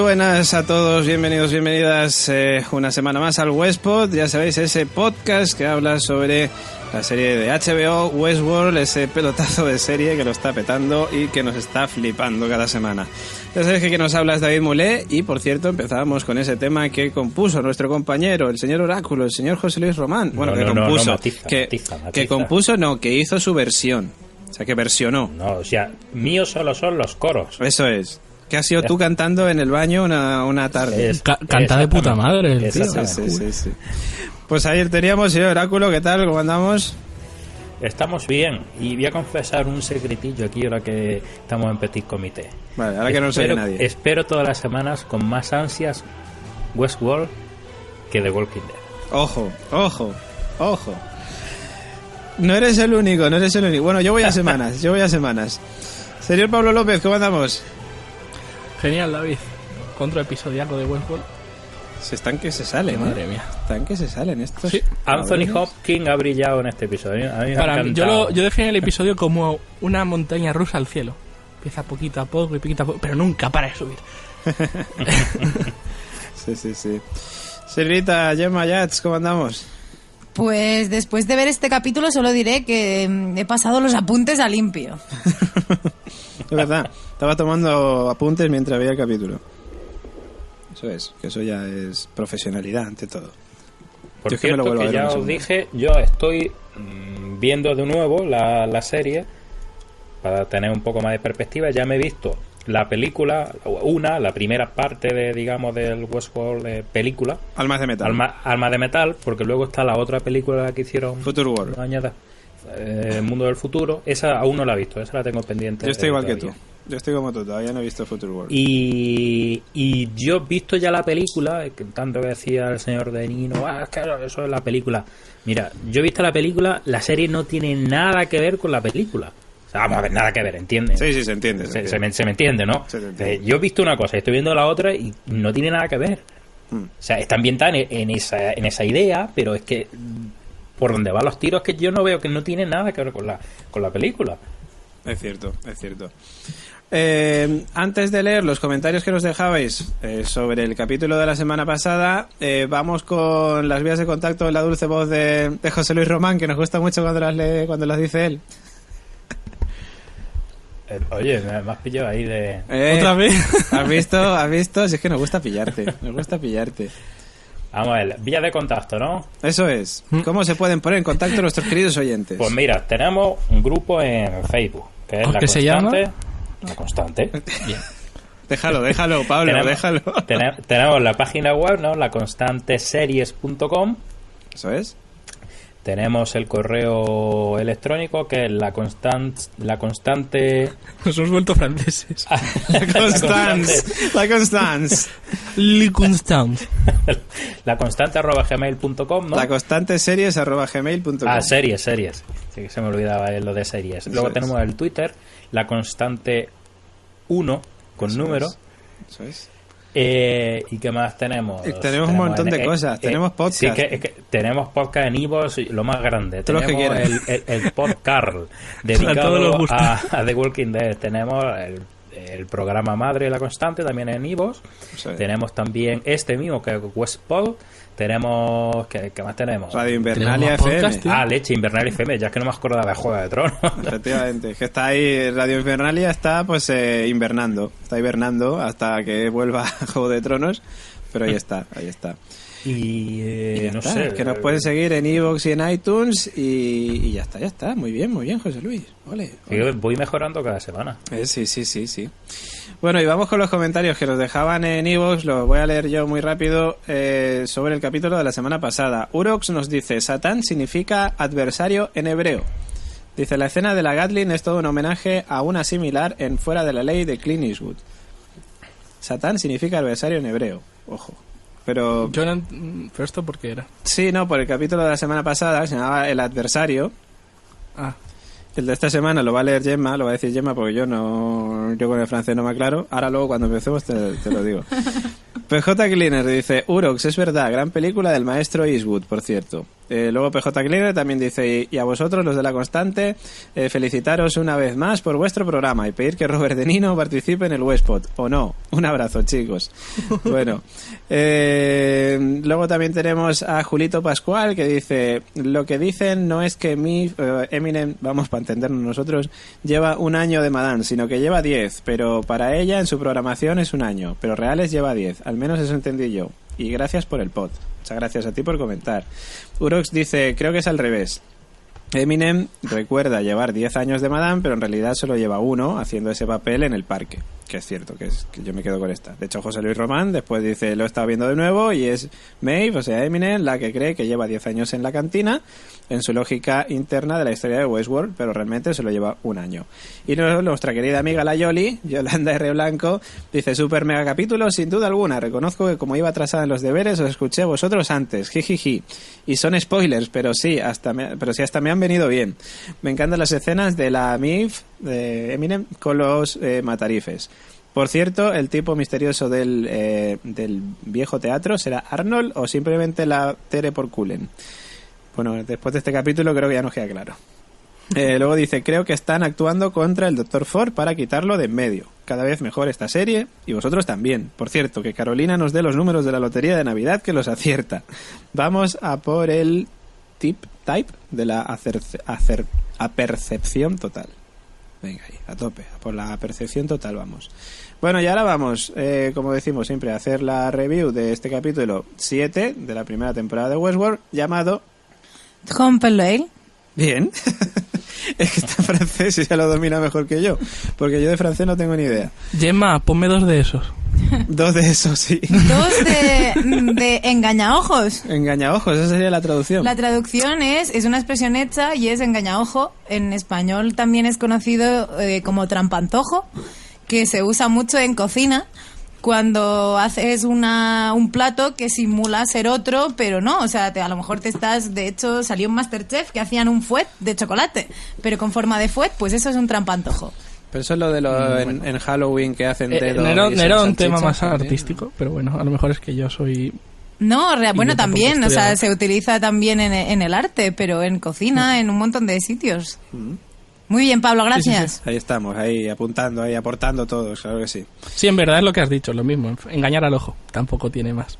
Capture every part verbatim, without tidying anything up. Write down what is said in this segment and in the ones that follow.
buenas a todos, bienvenidos, bienvenidas eh, una semana más al Westpod. Ya sabéis, ese podcast que habla sobre la serie de H B O, Westworld, ese pelotazo de serie que lo está petando y que nos está flipando cada semana. Ya sabéis que quien nos habla es David Mulé y, por cierto, empezábamos con ese tema que compuso nuestro compañero, el señor Oráculo, el señor José Luis Román. Bueno, no, que no, compuso, no, no, matiza, que, matiza, matiza. que compuso, no, que hizo su versión. O sea, que versionó. No, o sea, míos solo son los coros. Eso es. Que has sido tú cantando en el baño una, una tarde. Es, Ca- canta de puta madre el tío. Sí, sí, sí, sí. Pues ayer teníamos, señor Oráculo, ¿qué tal? ¿Cómo andamos? Estamos bien. Y voy a confesar un secretillo aquí ahora que estamos en Petit Comité. Vale, ahora que no nos oye nadie. Espero todas las semanas con más ansias Westworld que The Walking Dead. Ojo, ojo, ojo. No eres el único, no eres el único. Bueno, yo voy a semanas, yo voy a semanas. Señor Pablo López, ¿cómo andamos? Genial, David. Contra episodiaco de Westworld. Se están que se salen, Madre ¿eh? mía. Están que se salen estos. Sí. Anthony cabrones. Hopkins ha brillado en este episodio. A mí me Para ha mí, yo, encantado. lo, yo defino el episodio como una montaña rusa al cielo. Empieza poquito a poco y poquito a poco, pero nunca para de subir. Sí, sí, sí. Silvita, Gemma, Yats, ¿cómo andamos? Pues después de ver este capítulo solo diré que mm, he pasado los apuntes a limpio. Es verdad, estaba tomando apuntes mientras veía el capítulo. Eso es, que eso ya es profesionalidad ante todo. Por Yo es que me lo cierto, vuelvo a que ver ya un os segundo. dije, yo estoy mm, viendo de nuevo la, la serie para tener un poco más de perspectiva. Ya me he visto la película, una, la primera parte de, digamos, del Westworld de película, Almas de metal. Alma, Alma de Metal, porque luego está la otra película que hicieron Future World. unos años después, eh, El Mundo del Futuro. Esa aún no la he visto, esa la tengo pendiente. Yo estoy de igual que todavía. tú. Yo estoy como tú, todavía no he visto Future World. Y, y yo he visto ya la película, que tanto que decía el señor de Nino, ah, claro, eso es la película. Mira, yo he visto la película, la serie no tiene nada que ver con la película. O sea, vamos a ver, nada que ver, ¿entiendes? Sí, sí, se entiende. Se Se, entiende. se me, se me entiende, ¿no? Se te entiende. Eh, yo he visto una cosa, estoy viendo la otra y no tiene nada que ver. Mm. O sea, está ambientada en, en, esa, en esa idea, pero es que mm, por donde van los tiros que yo no veo que no tiene nada que ver con la, con la película. Es cierto, es cierto. Eh, antes de leer los comentarios que nos dejabais eh, sobre el capítulo de la semana pasada, eh, vamos con las vías de contacto en la dulce voz de, de José Luis Román, que nos gusta mucho cuando las lee, cuando las dice él. Eh, oye, me, me has pillado ahí de... Eh, ¿Otra vez? ¿Has visto? ¿Has visto? Si es que nos gusta pillarte, nos gusta pillarte. Vamos a ver, vía de contacto, ¿no? Eso es. ¿Cómo se pueden poner en contacto nuestros queridos oyentes? Pues mira, tenemos un grupo en Facebook, que es La ¿Qué se Constante. llama? La Constante. Bien. Déjalo, déjalo, Pablo, tenemos, déjalo. tene- tenemos la página web, ¿no? la constante series punto com. Eso es. Tenemos el correo electrónico, que es la constante... La constante... Nos hemos vuelto franceses. La Constance. La Constance. Le Constant. La constante arroba gmail punto com, ¿no? La constante series arroba gmail punto com. Ah, series, series. Sí, que se me olvidaba lo de series. Eso Luego es. tenemos el Twitter, la constante uno, con Eso número. es. Eso es. Eh, ¿Y qué más tenemos? Y tenemos un montón de cosas. Tenemos podcast. Sí, que, que tenemos podcast en iVoox, y lo más grande. Todo lo que Tenemos el, quieras. el, el podcast A todos dedicado les gusta. a, a The Walking Dead. Tenemos el, el programa madre La Constante, también en iVoox. Eso es. Tenemos también este mismo, que es Westpod. Tenemos... ¿Qué, qué más tenemos? Radio Invernalia Tenemos F M. podcast, tío. Ah, Leche, Invernal F M. Ya es que no me acordaba de Juego de Tronos. Efectivamente, es que está ahí, Radio Invernalia está pues eh, invernando, está hibernando hasta que vuelva Juego de Tronos, pero ahí está, ahí está. Y, eh, Y ya no está, sé. que nos pueden seguir en iVoox y en iTunes y, y ya está, ya está, muy bien, muy bien, José Luis, ole, ole. Yo voy mejorando cada semana. Eh, sí, sí, sí, sí. Bueno, y vamos con los comentarios que nos dejaban en iVoox, los voy a leer yo muy rápido eh, sobre el capítulo de la semana pasada. Urox nos dice, Satán significa adversario en hebreo. Dice, la escena de la Gatling es todo un homenaje a una similar en Fuera de la Ley de Clint Eastwood. Satán significa adversario en hebreo, ojo. Pero Yo no... ent- ¿Pero esto por qué era? sí, no, por el capítulo de la semana pasada se llamaba El adversario. Ah, El de esta semana lo va a leer Gemma, lo va a decir Gemma porque yo no, yo con el francés no me aclaro. Ahora luego cuando empecemos te, te lo digo. P J Cleaner dice, Urox, es verdad, gran película del maestro Eastwood, por cierto. Eh, luego P J Cleaner también dice, y, y a vosotros, los de La Constante, eh, felicitaros una vez más por vuestro programa y pedir que Robert De Nino participe en el Westpod, o no. Un abrazo, chicos. Bueno, eh, luego también tenemos a Julito Pascual, que dice, lo que dicen no es que mi eh, Eminem, vamos, para entendernos nosotros, lleva un año de Madame, sino que lleva diez, pero para ella en su programación es un año, pero reales lleva diez, al menos eso entendí yo. Y gracias por el pod. Muchas gracias a ti por comentar. Urox dice, creo que es al revés. Eminem recuerda llevar diez años de Madame, pero en realidad solo lleva uno haciendo ese papel en el parque. Que es cierto, que, es, que yo me quedo con esta. De hecho, José Luis Román después dice, lo he estado viendo de nuevo y es Maeve, o sea, Eminem, la que cree que lleva diez años en la cantina, en su lógica interna de la historia de Westworld, pero realmente solo lleva un año. Y nuestra querida amiga la Yoli, Yolanda R. Blanco, dice, super mega capítulo, sin duda alguna. Reconozco que como iba atrasada en los deberes, os escuché a vosotros antes, jijiji. Y son spoilers, pero sí, hasta me, pero sí hasta me han venido bien. Me encantan las escenas de la Maeve, de Eminem, con los eh, matarifes. Por cierto, el tipo misterioso del, eh, del viejo teatro, ¿será Arnold o simplemente la Tere por Cullen? Bueno, después de este capítulo creo que ya nos queda claro. Eh, luego dice, creo que están actuando contra el doctor Ford para quitarlo de en medio. Cada vez mejor esta serie y vosotros también. Por cierto, que Carolina nos dé los números de la lotería de Navidad que los acierta. Vamos a por el tip type de la acer, acer, apercepción total. Venga ahí, a tope, a por la percepción total vamos. Bueno, y ahora vamos, eh, como decimos siempre, a hacer la review de este capítulo siete de la primera temporada de Westworld, llamado... Humpelale. Bien. Es que está en francés y ya lo domina mejor que yo, porque yo de francés no tengo ni idea. Gemma, ponme dos de esos. Dos de esos, sí. Dos de, de engañaojos. Engañaojos, esa sería la traducción. La traducción es, es una expresión hecha y es engañaojo. En español también es conocido eh, como trampantojo, que se usa mucho en cocina cuando haces una, un plato que simula ser otro, pero no, o sea, te, a lo mejor te estás, de hecho salió un Masterchef que hacían un fuet de chocolate, pero con forma de fuet, pues eso es un trampantojo. Pero eso es lo de lo bueno. en, en Halloween que hacen Eh, dedos. no era, y no era un salchicha, tema más ¿sí? artístico, pero bueno, a lo mejor es que yo soy... No, rea- bueno, yo tampoco también, o sea, estudiaba. se utiliza también en, en el arte, pero en cocina, en un montón de sitios. Muy bien, Pablo, gracias. Sí, sí, Ahí estamos, ahí apuntando, ahí aportando todos, claro que sí. Sí, en verdad es lo que has dicho, lo mismo, engañar al ojo, tampoco tiene más.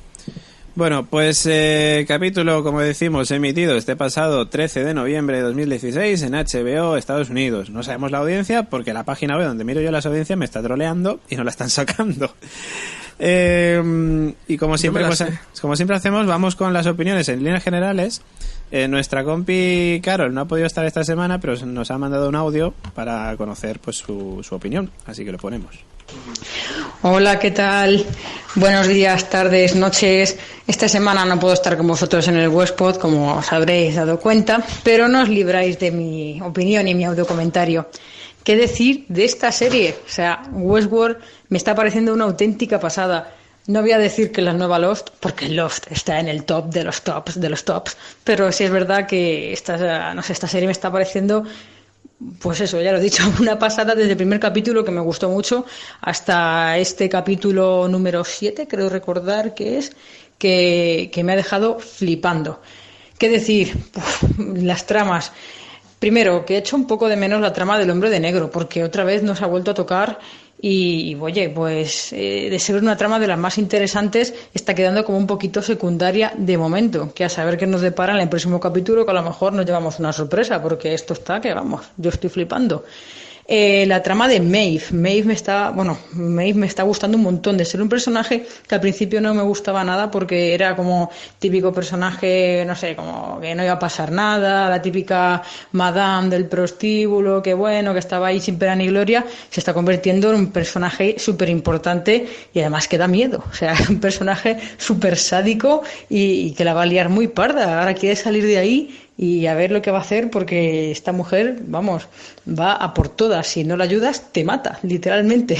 Bueno, pues eh, capítulo, como decimos, emitido este pasado trece de noviembre de dos mil dieciséis en H B O Estados Unidos. No sabemos la audiencia porque la página web donde miro yo las audiencias me está troleando y no la están sacando. Eh, y como siempre, me la pues, sé. como siempre hacemos, vamos con las opiniones en líneas generales. Eh, nuestra compi Carol no ha podido estar esta semana, pero nos ha mandado un audio para conocer pues su, su opinión, así que lo ponemos. Hola, ¿qué tal? Buenos días, tardes, noches. Esta semana no puedo estar con vosotros en el Westpod, como os habréis dado cuenta, pero no os libráis de mi opinión y mi audio comentario. ¿Qué decir de esta serie? O sea, Westworld me está pareciendo una auténtica pasada. No voy a decir que la nueva Lost, porque Lost está en el top de los tops de los tops, pero sí es verdad que esta, no sé, esta serie me está pareciendo, pues eso, ya lo he dicho, una pasada desde el primer capítulo que me gustó mucho hasta este capítulo número siete, creo recordar que es, que, que me ha dejado flipando. ¿Qué decir? Uf, las tramas. Primero, que he hecho un poco de menos la trama del hombre de negro, porque otra vez nos ha vuelto a tocar y, y oye, pues eh, de ser una trama de las más interesantes, está quedando como un poquito secundaria de momento, que a saber qué nos depara en el próximo capítulo, que a lo mejor nos llevamos una sorpresa, porque esto está que vamos, yo estoy flipando. Eh, la trama de Maeve, Maeve me está, bueno, Maeve me está gustando un montón, de ser un personaje que al principio no me gustaba nada porque era como típico personaje, no sé, como que no iba a pasar nada, la típica madame del prostíbulo, que bueno, que estaba ahí sin pena ni gloria, se está convirtiendo en un personaje súper importante y además que da miedo, o sea, es un personaje súper sádico y, y que la va a liar muy parda, ahora quiere salir de ahí y a ver lo que va a hacer porque esta mujer, vamos, va a por todas. Si no la ayudas, te mata, literalmente.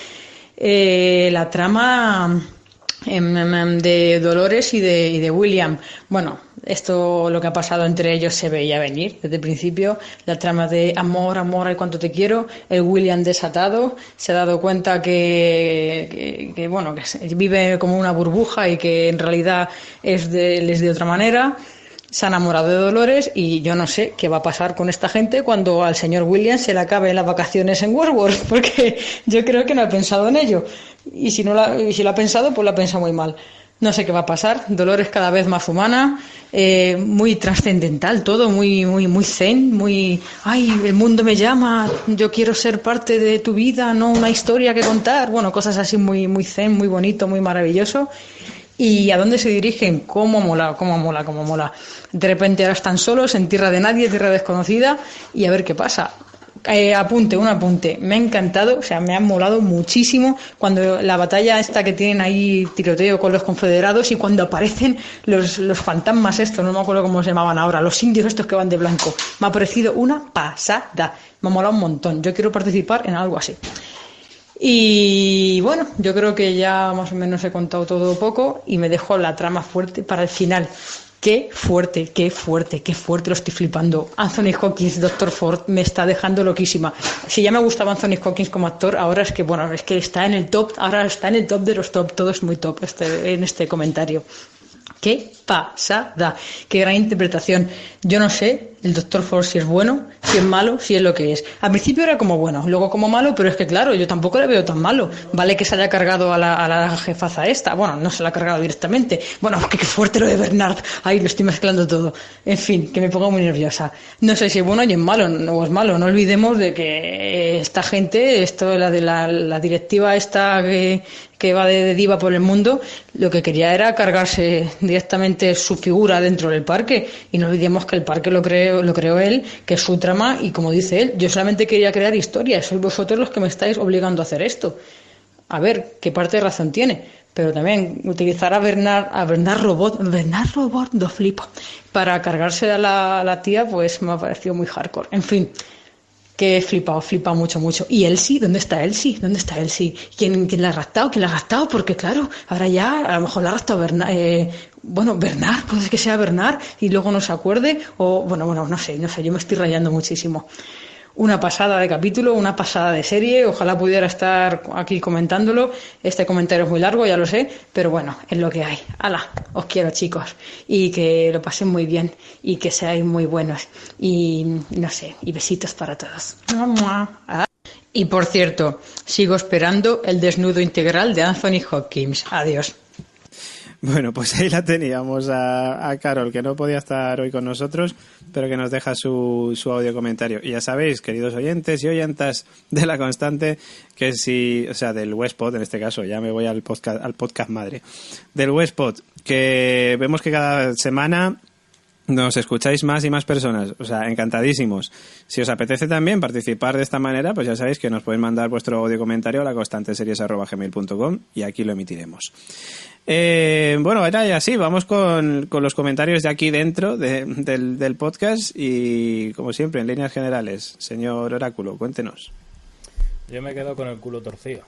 eh, la trama eh, de Dolores y de, y de William. Bueno, esto, lo que ha pasado entre ellos se veía venir desde el principio. La trama de amor, amor, ay cuánto te quiero. El William desatado se ha dado cuenta que, que, que bueno, que vive como una burbuja y que en realidad es de, es de otra manera. se ha enamorado de Dolores y yo no sé qué va a pasar con esta gente cuando al señor Williams se le acaben las vacaciones en Westworld, porque yo creo que no ha pensado en ello. Y si no la, y si lo ha pensado, pues lo ha pensado muy mal. No sé qué va a pasar. Dolores cada vez más humana, eh, muy trascendental todo, muy, muy, muy zen, muy, ay, el mundo me llama, yo quiero ser parte de tu vida, no una historia que contar. Bueno, cosas así muy, muy zen, muy bonito, muy maravilloso. ¿Y a dónde se dirigen? ¿Cómo mola? ¿Cómo mola? ¿Cómo mola? De repente ahora están solos en tierra de nadie, tierra desconocida, y a ver qué pasa. Eh, apunte, un apunte. Me ha encantado, o sea, me ha molado muchísimo cuando la batalla esta que tienen ahí, tiroteo con los confederados, y cuando aparecen los, los fantasmas estos, no me acuerdo cómo se llamaban ahora, los indios estos que van de blanco. Me ha parecido una pasada. Me ha molado un montón. Yo quiero participar en algo así. Y bueno, yo creo que ya más o menos he contado todo poco y me dejo la trama fuerte para el final. Qué fuerte, qué fuerte, qué fuerte, lo estoy flipando. Anthony Hopkins, doctor Ford, me está dejando loquísima. Si ya me gustaba Anthony Hopkins como actor, ahora es que, bueno, es que está en el top, ahora está en el top de los top, todo es muy top este, en este comentario. Qué pasada, qué gran interpretación. Yo no sé el doctor Ford si es bueno, si es malo, si es lo que es. Al principio era como bueno, luego como malo, pero es que claro, yo tampoco le veo tan malo. Vale que se haya cargado a la, a la jefaza esta, bueno, no se la ha cargado directamente. Bueno, porque qué fuerte lo de Bernard. Ay, lo estoy mezclando todo. En fin, que me pongo muy nerviosa. No sé si es bueno y es malo, o es malo. No olvidemos de que esta gente, esto la de la, la directiva esta que, que va de, de diva por el mundo, lo que quería era cargarse directamente su figura dentro del parque. Y no olvidemos que el parque lo creó, lo creó él, que es su trama, y como dice él, yo solamente quería crear historias, sois vosotros los que me estáis obligando a hacer esto. A ver, qué parte de razón tiene, pero también utilizar a Bernard, a Bernard Robot, Bernard Robot do flipo, para cargarse a la, a la tía, pues me ha parecido muy hardcore. En fin, que he flipado, flipado mucho, mucho. ¿Y Elsie? ¿Dónde está Elsie? ¿Dónde está Elsie? ¿Quién, quién la ha raptado? ¿Quién la ha raptado? Porque claro, ahora ya a lo mejor la ha raptado Bernard, eh, bueno, Bernard, puede que sea Bernard y luego no se acuerde, o bueno, bueno, no sé, no sé, yo me estoy rayando muchísimo. Una pasada de capítulo, una pasada de serie, ojalá pudiera estar aquí comentándolo. Este comentario es muy largo, ya lo sé, pero bueno, es lo que hay. ¡Hala! Os quiero, chicos, y que lo pasen muy bien y que seáis muy buenos y no sé, y besitos para todos. Y por cierto, sigo esperando el desnudo integral de Anthony Hopkins. Adiós. Bueno, pues ahí la teníamos a, a Carol, que no podía estar hoy con nosotros, pero que nos deja su, su audio comentario. Y ya sabéis, queridos oyentes y oyentas de La Constante, que si, o sea, del Westpod en este caso, ya me voy al podcast, al podcast madre, del Westpod, que vemos que cada semana nos escucháis más y más personas, o sea, encantadísimos. Si os apetece también participar de esta manera, pues ya sabéis que nos podéis mandar vuestro audio comentario a laconstanteseries arroba gmail punto com y aquí lo emitiremos. Eh, bueno, era ya así, vamos con, con los comentarios de aquí dentro de, del, del podcast y, como siempre, en líneas generales, señor Oráculo, cuéntenos. Yo me quedo con el culo torcido.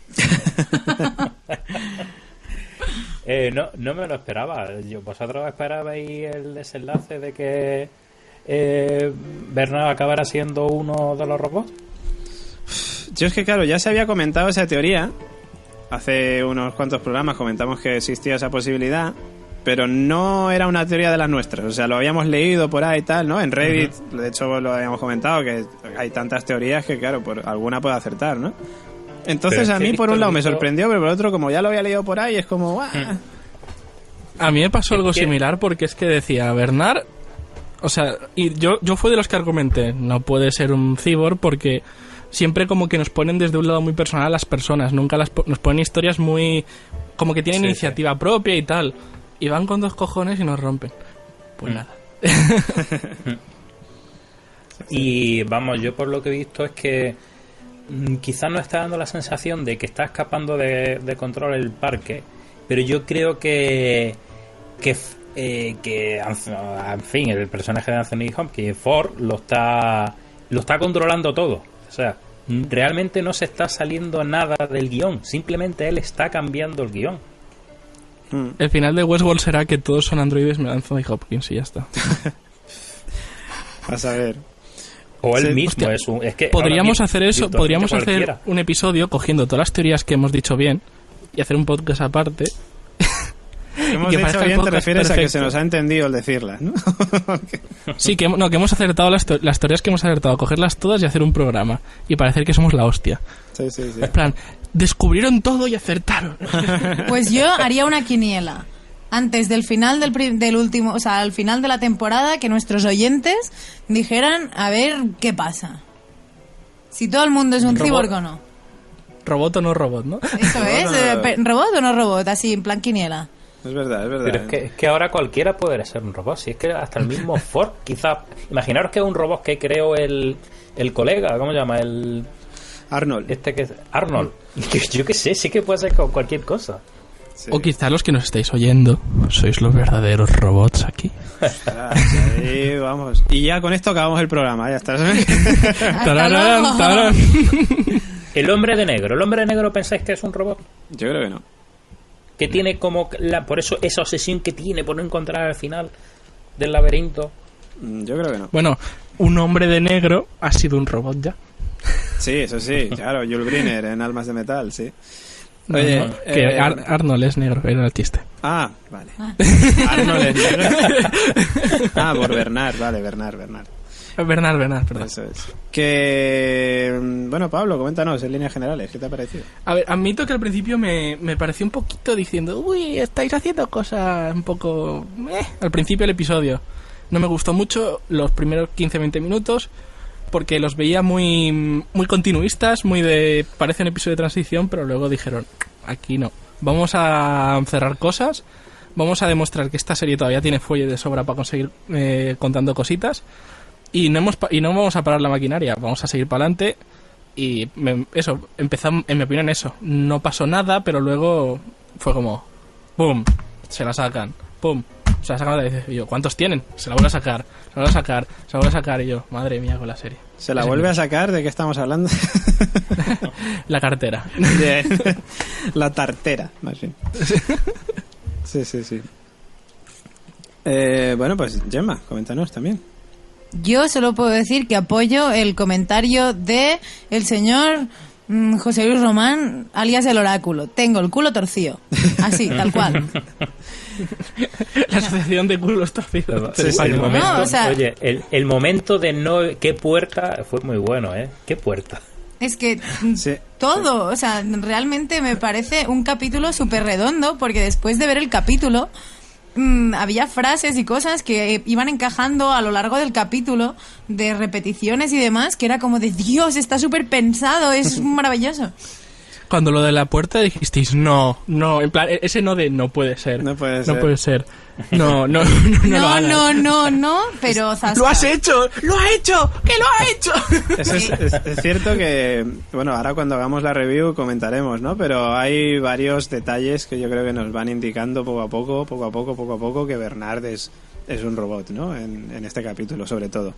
eh, no, no me lo esperaba. Yo, ¿vosotros esperabais el desenlace de que eh, Bernard acabara siendo uno de los robots? Yo es que, claro, ya se había comentado esa teoría. Hace unos cuantos programas comentamos que existía esa posibilidad, pero no era una teoría de las nuestras. O sea, lo habíamos leído por ahí y tal, ¿no? En Reddit, uh-huh. De hecho, lo habíamos comentado, que hay tantas teorías que, claro, por alguna puede acertar, ¿no? Entonces, a mí, por un lado, me sorprendió, pero por otro, como ya lo había leído por ahí, es como... ¡guau! A mí me pasó algo similar, porque es que decía, Bernard... O sea, y yo, yo fui de los que argumenté, no puede ser un cyborg porque... Siempre como que nos ponen desde un lado muy personal a las personas, nunca las nos ponen historias muy... como que tienen sí, iniciativa sí. propia y tal, y van con dos cojones y nos rompen. Pues mm. nada. Y vamos, yo por lo que he visto es que mmm, quizás no está dando la sensación de que está escapando de, de control el parque, pero yo creo que que, eh, que en fin, el personaje de Anthony Hopkins, Ford, lo está lo está controlando todo. O sea, realmente no se está saliendo nada del guión, simplemente él está cambiando el guión. El final de Westworld será que todos son androides menos Anthony Hopkins y ya está. A saber. O él sí, mismo hostia, es un... Es que podríamos hacer eso, podríamos hacer un episodio cogiendo todas las teorías que hemos dicho bien y hacer un podcast aparte Hemos que dicho parezca el bien, te podcast refieres a que perfecto. se nos ha entendido el decirlas, ¿no? Sí, que, no, que hemos acertado las, to- las teorías que hemos acertado, cogerlas todas y hacer un programa. Y parecer que somos la hostia. Sí, sí, sí. En plan, descubrieron todo y acertaron. Pues yo haría una quiniela. Antes del final del, pri- del último, o sea, al final de la temporada, que nuestros oyentes dijeran a ver qué pasa. Si todo el mundo es un Robot. cyborg o no. Robot o no robot, ¿no? Eso es, eh, pe- ¿robot o no robot? Así, en plan quiniela. Es verdad, es verdad. Pero es que, es que ahora cualquiera puede ser un robot. Si es que hasta el mismo Ford, quizá. Imaginaros que es un robot que creó el, el colega, ¿cómo se llama? El Arnold. este que es Arnold. Yo, yo qué sé, sí que puede ser con cualquier cosa. Sí. O quizá los que nos estáis oyendo sois los verdaderos robots aquí. Ah, sí, vamos. Y ya con esto acabamos el programa, ya está. Hasta Tararán, luego. tarán. El hombre de negro. ¿El hombre de negro pensáis que es un robot? Yo creo que no. Que tiene como... La, por eso esa obsesión que tiene por no encontrar al final del laberinto. Mm, Yo creo que no. Bueno, un hombre de negro ha sido un robot ya. Sí, eso sí, claro, Jules Briner en Almas de Metal, sí. No, Oye, no, que eh, Ar- Arnold es negro, era el chiste. Ah, vale. Arnold es negro. Ah, por Bernard, vale, Bernard, Bernard. Bernard, Bernard, perdón. Eso es. Que... Bueno, Pablo, coméntanos en líneas generales, ¿qué te ha parecido? A ver, admito que al principio me, me pareció un poquito diciendo, uy, estáis haciendo cosas un poco... eh", al principio del episodio. No me gustó mucho los primeros quince a veinte minutos porque los veía muy, muy continuistas, muy de... Parece un episodio de transición, pero luego dijeron, aquí no. Vamos a cerrar cosas, vamos a demostrar que esta serie todavía tiene fuelle de sobra para conseguir eh, contando cositas y no, hemos, pa- y no vamos a parar la maquinaria, vamos a seguir para adelante. Y me- eso, empezamos, en mi opinión eso, no pasó nada, pero luego fue como, ¡pum! Se la sacan, ¡pum! Se la sacan y dice, y yo, ¿cuántos tienen? Se la vuelve a sacar, se la vuelve a sacar, se la vuelve a sacar y yo, madre mía con la serie. ¿Se la Ese vuelve a mismo. sacar? ¿De qué estamos hablando? La cartera. Bien. La tartera, más bien. Sí, sí, sí. Eh, bueno, pues Gemma, coméntanos también. Yo solo puedo decir que apoyo el comentario de el señor mm, José Luis Román, alias el oráculo. Tengo el culo torcido. Así, tal cual. La asociación de culos torcidos. Sí, sí. el momento, No, o sea- oye, el, el momento de no... ¿Qué puerta? Fue muy bueno, ¿eh? ¿Qué puerta? Es que mm, Sí. todo, o sea, realmente me parece un capítulo súper redondo porque después de ver el capítulo mm, había frases y cosas que iban encajando a lo largo del capítulo de repeticiones y demás que era como de Dios, está súper pensado, es maravilloso. Cuando lo de la puerta dijisteis, no, no, en plan, ese no de no puede ser. No puede No ser. puede ser. No, no, no, no, lo No, hagas. no, no, no, pero zasca. ¡Lo has hecho! ¡Lo ha hecho! ¡Que lo ha hecho! Eso es, es- es cierto que, bueno, ahora cuando hagamos la review comentaremos, ¿no? Pero hay varios detalles que yo creo que nos van indicando poco a poco, poco a poco, poco a poco, que Bernard es, es un robot, ¿no? En, en este capítulo, sobre todo.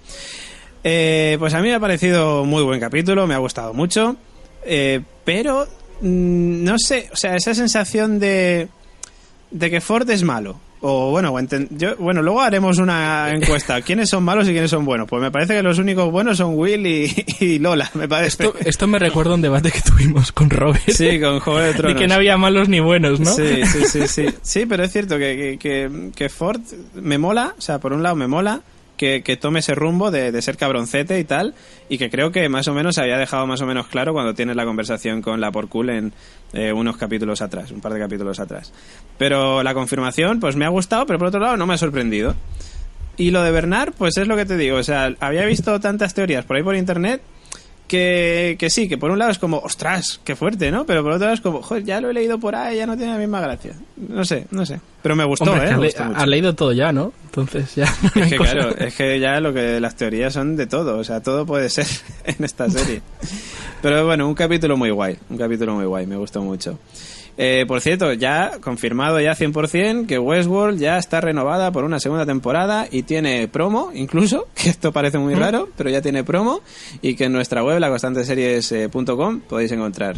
Eh, pues a mí me ha parecido muy buen capítulo, me ha gustado mucho, eh, pero mm, no sé, o sea, esa sensación de, de que Ford es malo. O bueno, o enten- yo, bueno, luego haremos una encuesta. ¿Quiénes son malos y quiénes son buenos? Pues me parece que los únicos buenos son Will y, y Lola, me parece. Esto, esto me recuerda a un debate que tuvimos con Robert. Sí, con Juego de De Tronos. que no había malos ni buenos, ¿no? Sí, sí, sí, sí. Sí, pero es cierto que, que, que, que Ford me mola, o sea, por un lado me mola que, que tome ese rumbo de, de ser cabroncete y tal, y que creo que más o menos se había dejado más o menos claro cuando tienes la conversación con la Porcul en eh, unos capítulos atrás, un par de capítulos atrás. Pero la confirmación, pues me ha gustado, pero por otro lado no me ha sorprendido. Y lo de Bernard, pues es lo que te digo, o sea, había visto tantas teorías por ahí por internet que, que sí, que por un lado es como, ostras, qué fuerte, ¿no? Pero por otro lado es como, joder, ya lo he leído por ahí, ya no tiene la misma gracia. No sé, no sé. Pero me gustó, Hombre, ¿eh? has, Me le- gustó mucho. has leído todo ya, ¿no? Entonces ya. no Es hay que cosa. claro, es que ya lo que las teorías son de todo, o sea, todo puede ser en esta serie. Pero bueno, un capítulo muy guay, un capítulo muy guay, me gustó mucho. Eh, por cierto, ya confirmado ya cien por ciento que Westworld ya está renovada por una segunda temporada y tiene promo, incluso, que esto parece muy raro, pero ya tiene promo y que en nuestra web, la constante series punto com, podéis encontrar.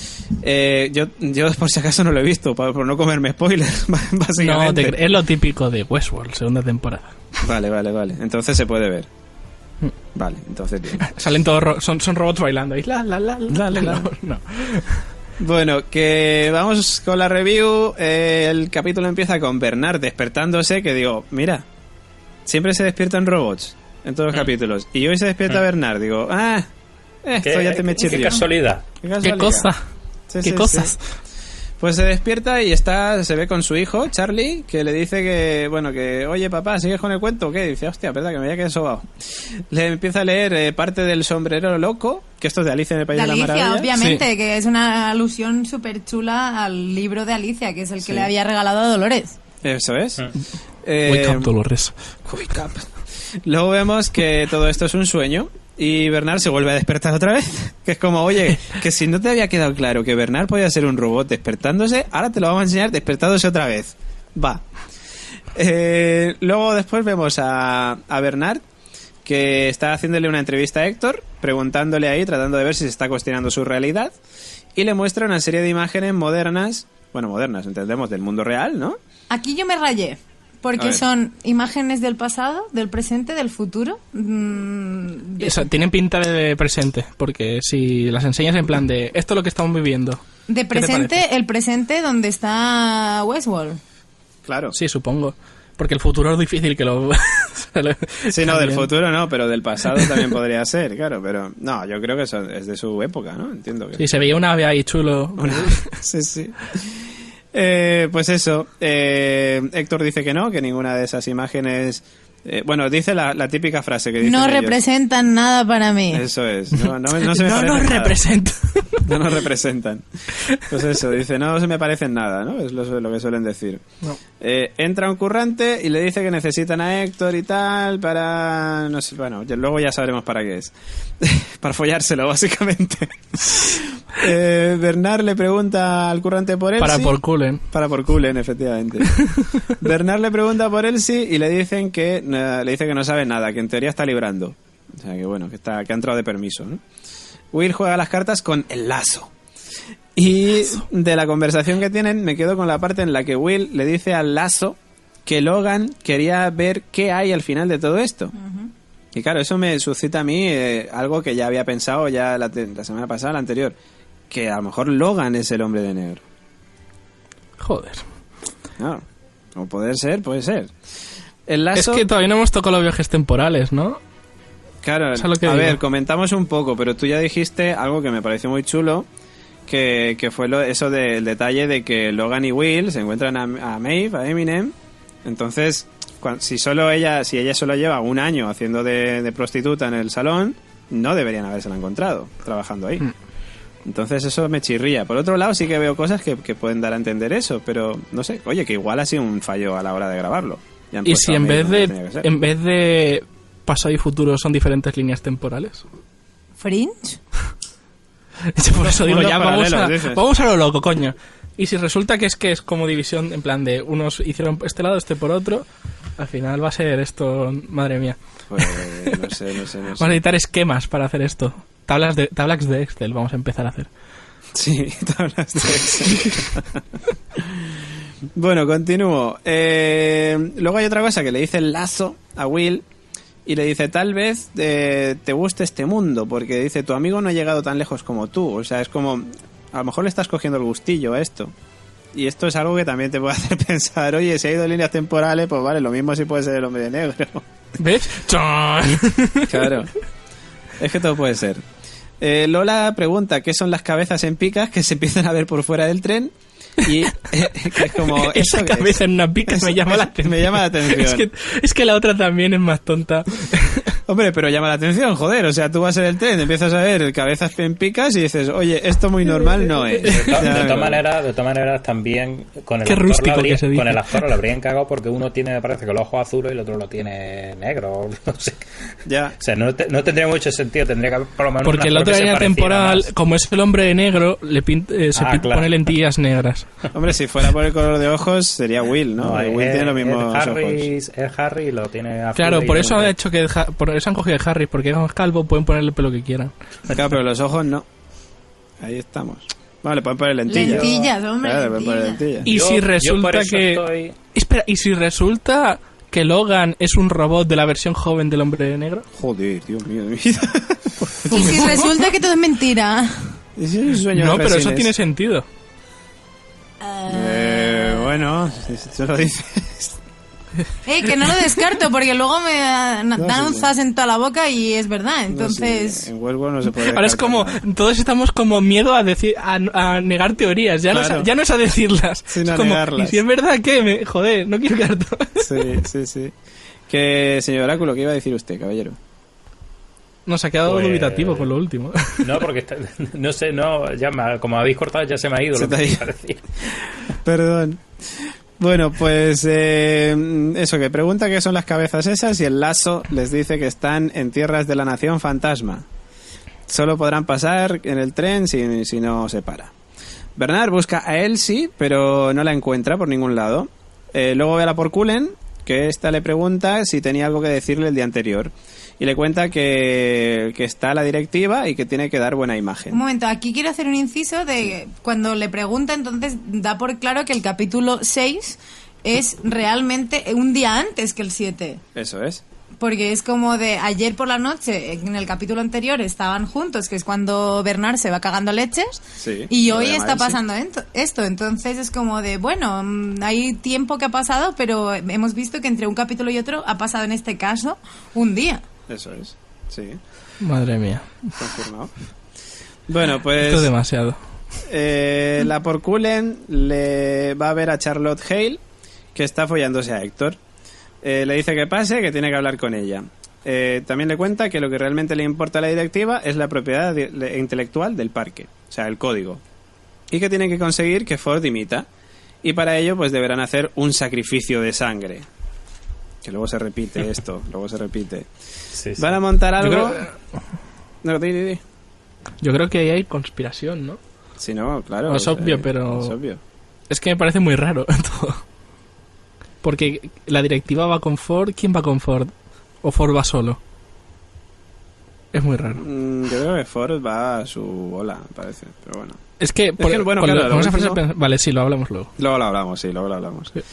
Eh, yo, yo por si acaso no lo he visto, por, por no comerme spoilers, No, básicamente. te cre- es lo típico de Westworld, segunda temporada. Vale, vale, vale. Entonces se puede ver. Vale, entonces bien. Salen todos, ro- son, son robots bailando. Y la, la, la, la, La, la, la. No, no. Bueno, que vamos con la review. Eh, el capítulo empieza con Bernard despertándose, que digo, mira, siempre se despiertan robots en todos los mm. capítulos. Y hoy se despierta mm. Bernard, digo, ah, esto ¿Qué, ya te me chirrió. Qué casualidad. Qué, casualidad. ¿Qué cosa? Sí, ¿Qué sí, cosas? Sí. Pues se despierta y está, se ve con su hijo, Charlie, que le dice que, bueno, que, oye papá, ¿sigues con el cuento o qué? Dice, hostia, verdad que me había quedado sobado. Le empieza a leer eh, parte del sombrero loco, que esto es de Alicia en el País de, de la Maravilla. Alicia, obviamente, sí. Que es una alusión súper chula al libro de Alicia, que es el que sí. le había regalado a Dolores. Eso es. Mm. Eh, Wake up, Dolores. Wake up. Luego vemos que todo esto es un sueño. Y Bernard se vuelve a despertar otra vez. Que es como, oye, que si no te había quedado claro que Bernard podía ser un robot despertándose, ahora te lo vamos a enseñar despertándose otra vez. Va. Eh, luego después vemos a, a Bernard, que está haciéndole una entrevista a Héctor, preguntándole ahí, tratando de ver si se está cuestionando su realidad. Y le muestra una serie de imágenes modernas, bueno, modernas, entendemos, del mundo real, ¿no? Aquí yo me rayé. Porque son imágenes del pasado, del presente, del futuro. Mmm, de... O sea, tienen pinta de presente, porque si las enseñas en plan de esto es lo que estamos viviendo. De presente, el presente donde está Westworld. Claro. Sí, supongo. Porque el futuro es difícil que lo... sí, no, del futuro no, pero del pasado también podría ser, claro. Pero no, yo creo que eso es de su época, ¿no? Entiendo que... Sí, se veía una ave ahí chulo. Una... sí, sí. Eh, pues eso, eh, Héctor dice que no, que ninguna de esas imágenes... Eh, bueno, dice la, la típica frase que dice... No representan nada para mí. Eso es, no, no, no se me no nos nada. representan. No nos representan. Pues eso, dice, no se me parecen nada, ¿no? Es lo, lo que suelen decir. No. Eh, entra un currante y le dice que necesitan a Héctor y tal para... No sé, bueno, luego ya sabremos para qué es. Para follárselo, básicamente. Eh, Bernard le pregunta al currante por Elsie. Para por Cullen. Para por Cullen, efectivamente. Bernard le pregunta por Elsie y le dicen que uh, le dice que no sabe nada, que en teoría está librando. O sea que bueno, que está que ha entrado de permiso, ¿no? Will juega las cartas con el lazo. Y de la conversación que tienen me quedo con la parte en la que Will le dice al lazo que Logan quería ver qué hay al final de todo esto. Uh-huh. Y claro, eso me suscita a mí eh, algo que ya había pensado ya la, te- la semana pasada, la anterior, que a lo mejor Logan es el hombre de negro. Joder. No, o poder ser, puede ser. El lazo... Es que todavía no hemos tocado los viajes temporales, ¿no? Claro, Es a lo que a digo. ver, comentamos un poco, pero tú ya dijiste algo que me pareció muy chulo, que, que fue lo, eso del detalle de que Logan y Will se encuentran a, a Maeve, a Eminem, entonces, cuan, si solo ella, si ella solo lleva un año haciendo de, de prostituta en el salón, no deberían habérsela encontrado trabajando ahí. Mm. Entonces eso me chirría. Por otro lado, sí que veo cosas que, que pueden dar a entender eso, pero no sé, oye, que igual ha sido un fallo a la hora de grabarlo. Y si en vez de en vez de pasado y futuro son diferentes líneas temporales. ¿Fringe? Por eso digo, ya vamos a, vamos a lo loco, coño. Y si resulta que es que es como división, en plan de unos hicieron este lado, este por otro, al final va a ser esto, madre mía. Pues no sé, no sé, no sé. Vamos a necesitar esquemas para hacer esto. Tablas de, tablas de Excel vamos a empezar a hacer. Sí, tablas de Excel. Bueno, continúo. Eh, luego hay otra cosa que le dice el lazo a Will y le dice, tal vez eh, te guste este mundo, porque dice, tu amigo no ha llegado tan lejos como tú. O sea, es como, a lo mejor le estás cogiendo el gustillo a esto. Y esto es algo que también te puede hacer pensar, oye, si ha ido en líneas temporales, pues vale, lo mismo si puede ser el hombre de negro. ¿Ves? Claro. Es que todo puede ser. Eh, Lola pregunta qué son las cabezas en picas que se empiezan a ver por fuera del tren. Y eh, que es como esa cabeza en una pica me llama la atención. Me llama la atención. Es que, es que la otra también es más tonta. Hombre, pero llama la atención, joder. O sea, tú vas en el tren, empiezas a ver cabezas en picas y dices, oye, esto muy normal no es. De, to- de todas maneras, de todas maneras también con el Qué actor rústico lo habría, que se dice. con el actor lo habrían cagado porque uno tiene, me parece que los ojos azules y el otro lo tiene negro. No sé. Ya. O sea, no, te, no tendría mucho sentido, tendría que haber por lo menos porque la otra línea temporal, más. Como es el hombre de negro, le pint, eh, se ah, pint, claro. pone lentillas negras. Hombre, si fuera por el color de ojos sería Will, ¿no? no Will es, tiene los mismos es Harry, ojos. Es Harry y lo tiene azul. Claro, por eso han hecho que por eso han cogido a Harry, porque es calvo, pueden ponerle el pelo que quieran. Claro, pero los ojos no. Ahí estamos. Vale, pueden poner lentillas. Lentillas, hombre. Claro, lentillas. pueden poner lentillas. Y yo, si resulta que estoy... espera, y si resulta que Logan es un robot de la versión joven del hombre de negro. Joder, Dios mío de mi vida. Y si resulta que todo es mentira. Es un sueño No, de pero eso resines. tiene sentido. Eh, bueno, si si tú lo dices. Eh, que no lo descarto, porque luego me da- dan sí, un sí. zas en toda la boca y es verdad. No, Entonces, sí, en Westworld no se puede. Ahora es como, descartar nada. todos estamos como miedo a decir, a, a negar teorías, ya, no Claro. es a, ya no es a decirlas. Sino es a como, negarlas. y si es verdad que, me, joder, no quiero quedar todo. Sí, sí, sí. Que, señor Oráculo, ¿qué iba a decir usted, caballero? Nos ha quedado Pues- dubitativo con lo último. No, porque está- no sé, no, ya me- como habéis cortado ya se me ha ido Se lo te que ha me ido. parecía. Perdón. Bueno, pues eh, eso, que pregunta qué son las cabezas esas y el lazo les dice que están en tierras de la nación fantasma. Solo podrán pasar en el tren si, si no se para. Bernard busca a Elsie, pero no la encuentra por ningún lado. Eh, luego ve a la Porculen, que esta le pregunta si tenía algo que decirle el día anterior. Y le cuenta que, que está la directiva y que tiene que dar buena imagen. un momento, aquí quiero hacer un inciso de cuando le pregunta, entonces da por claro que el capítulo seis es realmente un día antes que el siete. Eso es. Porque es como de ayer por la noche, en el capítulo anterior estaban juntos, que es cuando Bernard se va cagando leches, Sí, y lo hoy llama está Elsie. pasando ento- esto. Entonces es como de, bueno, mm, hay tiempo que ha pasado, pero hemos visto que entre un capítulo y otro ha pasado en este caso un día. Eso es. Sí, Madre mía. confirmado. Bueno, pues... Esto es demasiado. Eh, la Porculen le va a ver a Charlotte Hale, que está follándose a Héctor. Eh, le dice que pase, que tiene que hablar con ella. Eh, también le cuenta que lo que realmente le importa a la directiva es la propiedad de- le- intelectual del parque, o sea, el código. Y que tienen que conseguir que Ford imita. Y para ello, pues deberán hacer un sacrificio de sangre. Que luego se repite esto, luego se repite. Sí, sí. Van a montar Yo algo... creo, No, di, di, di. yo creo que ahí hay conspiración, ¿no? Sí, no, claro. No, es o sea, obvio, pero- Es obvio. Es que me parece muy raro todo. Porque la directiva va con Ford, ¿quién va con Ford? ¿O Ford va solo? Es muy raro. Mm, yo creo que Ford va a su bola, me parece, pero bueno. Es que, por, que, bueno, con claro, lo- lo con esa frase último- pens- vale, sí, lo hablamos luego. Luego lo hablamos, sí, luego lo hablamos. Sí.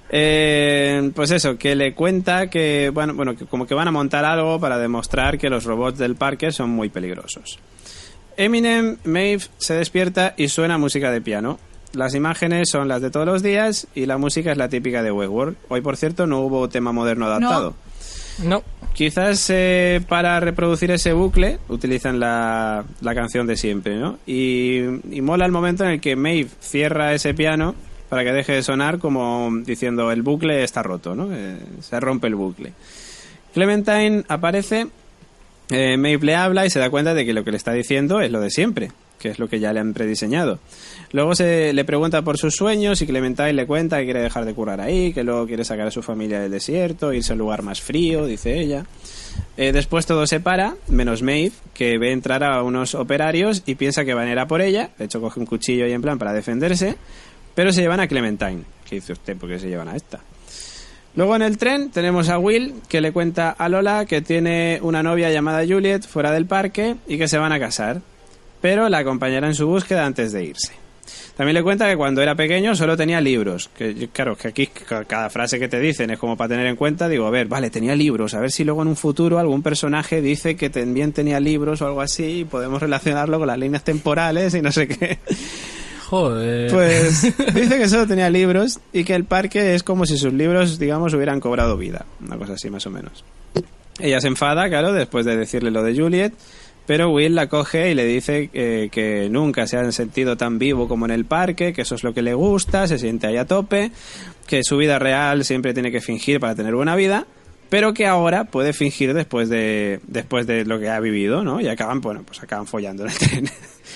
Eh, pues eso, que le cuenta que, bueno, bueno, que como que van a montar algo para demostrar que los robots del parque son muy peligrosos. Eminem, Maeve se despierta y suena música de piano. Las imágenes son las de todos los días y la música es la típica de Westworld. Hoy, por cierto, no hubo tema moderno adaptado. No, Quizás eh, para reproducir ese bucle utilizan la, la canción de siempre, ¿no? Y, y mola el momento en el que Maeve cierra ese piano para que deje de sonar como diciendo el bucle está roto, ¿no? Eh, se rompe el bucle. Clementine aparece, eh, Maeve le habla y se da cuenta de que lo que le está diciendo es lo de siempre, que es lo que ya le han prediseñado. Luego se le pregunta por sus sueños y Clementine le cuenta que quiere dejar de curar ahí, que luego quiere sacar a su familia del desierto, irse a un lugar más frío, dice ella. Eh, después todo se para, menos Maeve, que ve entrar a unos operarios y piensa que van a ir a por ella. De hecho, coge un cuchillo y en plan para defenderse, pero se llevan a Clementine. ¿Qué dice usted? ¿Por qué se llevan a esta? Luego en el tren tenemos a Will, que le cuenta a Lola que tiene una novia llamada Juliet fuera del parque y que se van a casar, pero la acompañará en su búsqueda antes de irse. También le cuenta que cuando era pequeño solo tenía libros. Que claro, que aquí cada frase que te dicen es como para tener en cuenta. Digo, a ver, vale, tenía libros. A ver si luego en un futuro algún personaje dice que también tenía libros o algo así y podemos relacionarlo con las líneas temporales y no sé qué. joder. Pues dice que solo tenía libros y que el parque es como si sus libros, digamos, hubieran cobrado vida. Una cosa así, más o menos. Ella se enfada, claro, después de decirle lo de Juliet. Pero Will la coge y le dice eh, que nunca se ha sentido tan vivo como en el parque, que eso es lo que le gusta, se siente ahí a tope, que su vida real siempre tiene que fingir para tener buena vida, pero que ahora puede fingir después de después de lo que ha vivido, ¿no? Y acaban, bueno, pues acaban follando en el tren.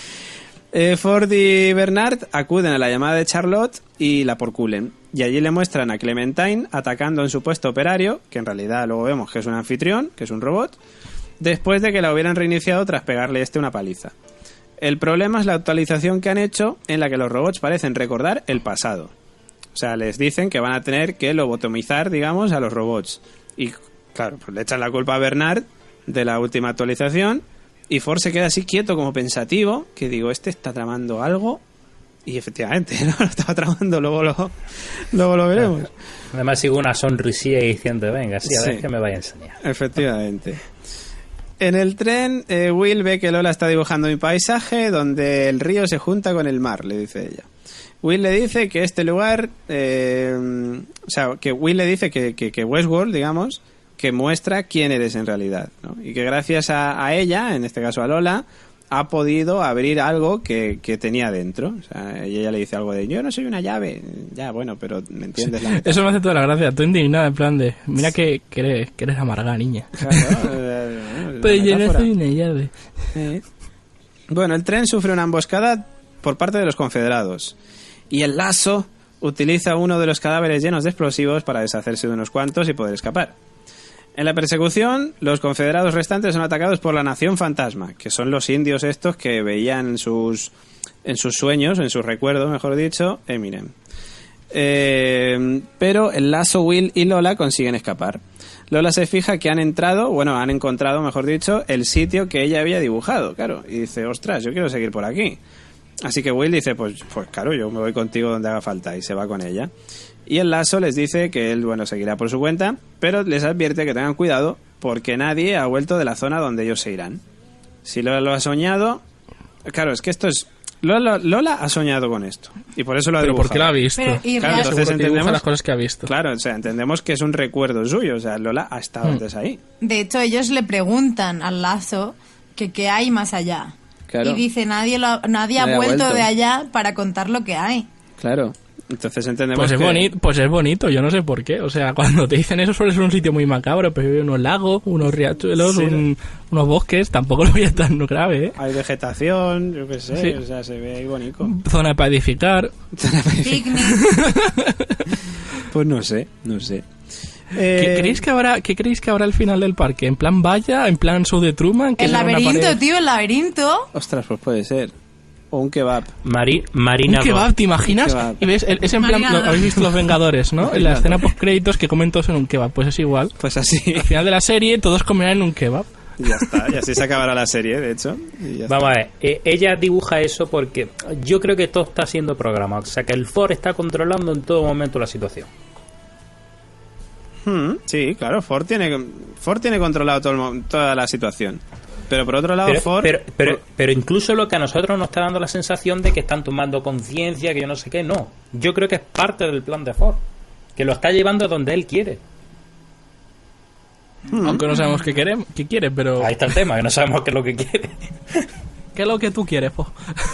eh, Ford y Bernard acuden a la llamada de Charlotte y la porculen. Y allí le muestran a Clementine atacando en su puesto operario, que en realidad luego vemos que es un anfitrión, que es un robot, después de que la hubieran reiniciado tras pegarle este una paliza. El problema es la actualización que han hecho en la que los robots parecen recordar el pasado. O sea, les dicen que van a tener que lobotomizar, digamos, a los robots. Y claro, pues le echan la culpa a Bernard de la última actualización y Ford se queda así quieto como pensativo, que digo, este está tramando algo. Y efectivamente, ¿no? Lo estaba tramando, luego lo, luego lo veremos. Además sigo una sonrisilla y diciendo, venga, sí, a ver Sí. qué me vaya a enseñar. Efectivamente. En el tren, eh, Will ve que Lola está dibujando un paisaje donde el río se junta con el mar, le dice ella. Will le dice que este lugar, eh, o sea, que Will le dice que, que, que Westworld, digamos, que muestra quién eres en realidad, ¿no? Y que gracias a, a ella, en este caso a Lola, ha podido abrir algo que, que tenía dentro. O sea, y ella le dice algo de, yo no soy una llave. Ya, bueno, pero ¿me entiendes? La Eso me hace toda la gracia. Tú indignada, en plan de, mira que, que, eres, que eres amarga, niña. Claro, eh, pero yo no metáfora. soy una llave. Eh. Bueno, el tren sufre una emboscada por parte de los confederados. Y el lazo utiliza uno de los cadáveres llenos de explosivos para deshacerse de unos cuantos y poder escapar. En la persecución, los confederados restantes son atacados por la Nación Fantasma, que son los indios estos que veían en sus, en sus sueños, en sus recuerdos, mejor dicho, Eminem. Eh, pero el lazo, Will y Lola consiguen escapar. Lola se fija que han entrado, bueno, han encontrado, mejor dicho, el sitio que ella había dibujado, claro, y dice, ostras, yo quiero seguir por aquí. Así que Will dice, pues, pues claro, yo me voy contigo donde haga falta, y se va con ella. Y el lazo les dice que él, bueno, seguirá por su cuenta, pero les advierte que tengan cuidado porque nadie ha vuelto de la zona donde ellos se irán. Si Lola lo ha soñado... Claro, es que esto es... Lola, Lola ha soñado con esto y por eso lo ha Pero dibujado. porque lo ha visto. Pero, y Claro, real- entonces Seguro que dibuja entendemos las cosas que ha visto. Claro, o sea, entendemos que es un recuerdo suyo, o sea, Lola ha estado Hmm. antes ahí. de hecho, ellos le preguntan al lazo que qué hay más allá. Claro. Y dice, nadie, lo ha- nadie, ha Nadie ha vuelto, vuelto. de allá para contar lo que hay. Claro. Entonces entendemos Pues es, que... bonito, pues es bonito, yo no sé por qué. O sea, cuando te dicen eso suele ser un sitio muy macabro, pero hay unos lagos, unos riachuelos, Sí. un- unos bosques, tampoco lo veía tan grave, ¿eh? Hay vegetación, yo qué sé, Sí. o sea, se ve ahí bonito. Zona para edificar. Picnic. Pues no sé, no sé. ¿Qué, Eh, creéis que habrá, ¿Qué creéis que habrá al final del parque? ¿En plan valla? ¿En plan show de Truman? ¿Que El será una laberinto, pared? tío, el laberinto. Ostras, pues puede ser. O un kebab. Mari, Un Marina kebab, ¿te imaginas? Un kebab. Y ves, el- es en plan, Marina. lo- habéis visto Los Vengadores, ¿no? En la escena post créditos que comen todos en un kebab, pues es igual. Pues así. Al final de la serie todos comerán en un kebab. Ya está, y así se acabará la serie, de hecho. Y ya Vamos a ver, eh, ella dibuja eso porque yo creo que todo está siendo programado. O sea, que el Ford está controlando en todo momento la situación. está. Hmm, sí, claro, Ford tiene, Ford tiene controlado todo el mo- toda la situación. Pero por otro lado, Pero, Ford... pero, pero, pero incluso lo que a nosotros nos está dando la sensación de que están tomando conciencia, que yo no sé qué, no. Yo creo que es parte del plan de Ford. Que lo está llevando donde él quiere. Aunque no sabemos qué quiere, qué quiere, pero... Ahí está el tema, que no sabemos qué es lo que quiere. ¿Qué es lo que tú quieres, po?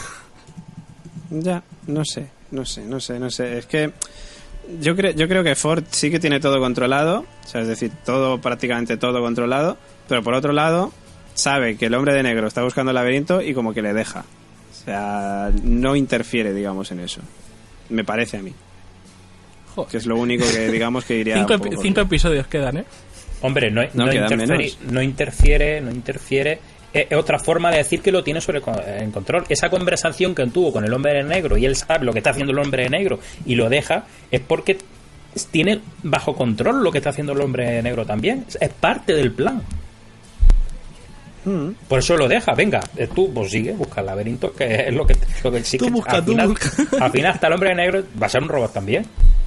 Ya, no sé, no sé, no sé, no sé. Es que yo, creo yo creo que Ford sí que tiene todo controlado, o sea, es decir, todo, prácticamente todo controlado, pero por otro lado, sabe que el hombre de negro está buscando el laberinto y como que le deja. O sea, no interfiere, digamos, en eso. Me parece a mí. Joder. Que es lo único que, digamos, que iría... Cinco, un epi- poco cinco episodios quedan, ¿eh? Hombre, no, No, no, quedan interfiere, menos. no interfiere, no interfiere. Es, es otra forma de decir que lo tiene sobre con- en control. Esa conversación que tuvo con el hombre de negro y él sabe lo que está haciendo el hombre de negro y lo deja, es porque tiene bajo control lo que está haciendo el hombre de negro también. Es parte del plan. Mm. Por eso lo deja. Venga, eh, tú pues sigue, busca el laberinto, que es lo que, lo que sí Tú que busca, al tú final, busca. al final hasta el hombre de negro va a ser un robot también.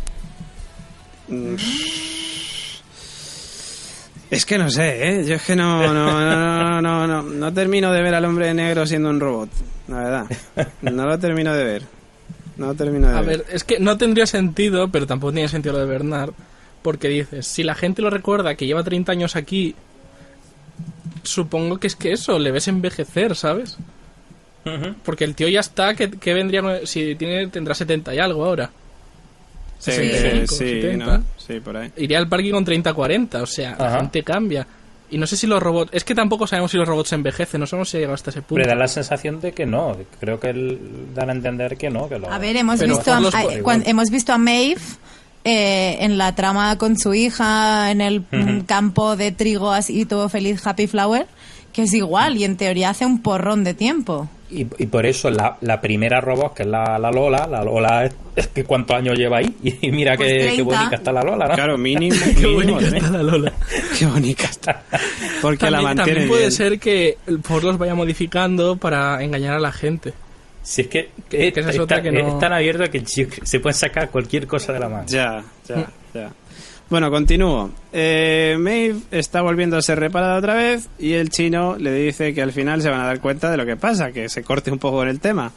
Es que no sé, ¿eh? Yo es que no, no, no, no, no, no, no termino de ver al hombre de negro siendo un robot, la verdad. No lo termino de ver. No lo termino de A ver. ver, es que no tendría sentido, pero tampoco tiene sentido lo de Bernard, porque dices, si la gente lo recuerda que lleva treinta años aquí, supongo que es que eso, le ves envejecer, ¿sabes? Ujú. Porque el tío ya está, que, que vendría, con- si tiene, tendrá setenta y algo ahora. Sí, sesenta y cinco, sí, setenta. ¿no? Sí, por ahí. Iría al parque con treinta cuarenta, o sea, la Ajá. gente cambia. Y no sé si los robots, es que tampoco sabemos si los robots envejecen, no sabemos si ha llegado hasta ese punto. Pero da la sensación de que no. Creo que él, dan a entender que no. Que lo, A ver, hemos Pero visto a, los- a- igual. cuan- hemos visto a Maeve eh, en la trama con su hija en el mm, campo de trigo así todo feliz, Happy Flower, que es igual y en teoría hace un porrón de tiempo. Y, y por eso la, la primera robot, que es la, la Lola, la Lola es, es que cuántos años lleva ahí. Y mira Pues qué, qué treinta. bonita está la Lola, ¿no? Claro, mínimo, Qué mínimo, bonita ¿eh? está la Lola. Qué bonita está. Porque la También, mantiene también puede bien. ser que el Ford los vaya modificando para engañar a la gente. Si es que, Que es, esa es otra que no- es tan abierto que ch- se puede sacar cualquier cosa de la mano. Ya, ya, ya. Bueno, continúo. Eh, Maeve está volviendo a ser reparada otra vez y el chino le dice que al final se van a dar cuenta de lo que pasa, que se corte un poco en el tema.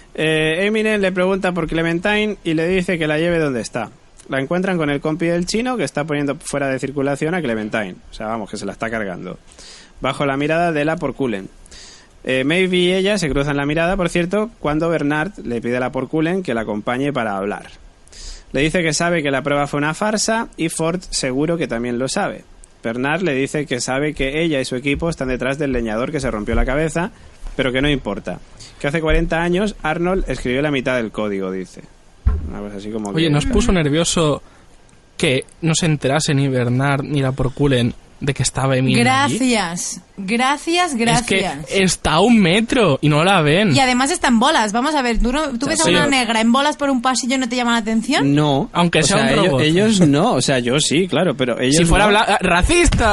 Eh, Eminem le pregunta por Clementine y le dice que la lleve donde está. La encuentran con el compi del chino que está poniendo fuera de circulación a Clementine. O sea, vamos, que se la está cargando. Bajo la mirada de la Porculen. Eh, Maeve y ella se cruzan la mirada, por cierto, cuando Bernard le pide a la Porculen que la acompañe para hablar. Le dice que sabe que la prueba fue una farsa y Ford seguro que también lo sabe. Bernard le dice que sabe que ella y su equipo están detrás del leñador que se rompió la cabeza, pero que no importa. Que hace cuarenta años Arnold escribió la mitad del código, dice. Una cosa así como Oye, que... ¿nos puso nervioso que no se enterase ni Bernard ni la Porculen de que estaba Eminem Gracias, allí? gracias, gracias. Es que está a un metro y no la ven. Y además está en bolas. Vamos a ver, ¿tú, no, tú ves a Sí. una negra en bolas por un pasillo y no te llama la atención? No, Aunque o sea sea, un ellos, robot. ellos no, o sea, yo sí, claro, pero ellos Si fuera no. bla- racista.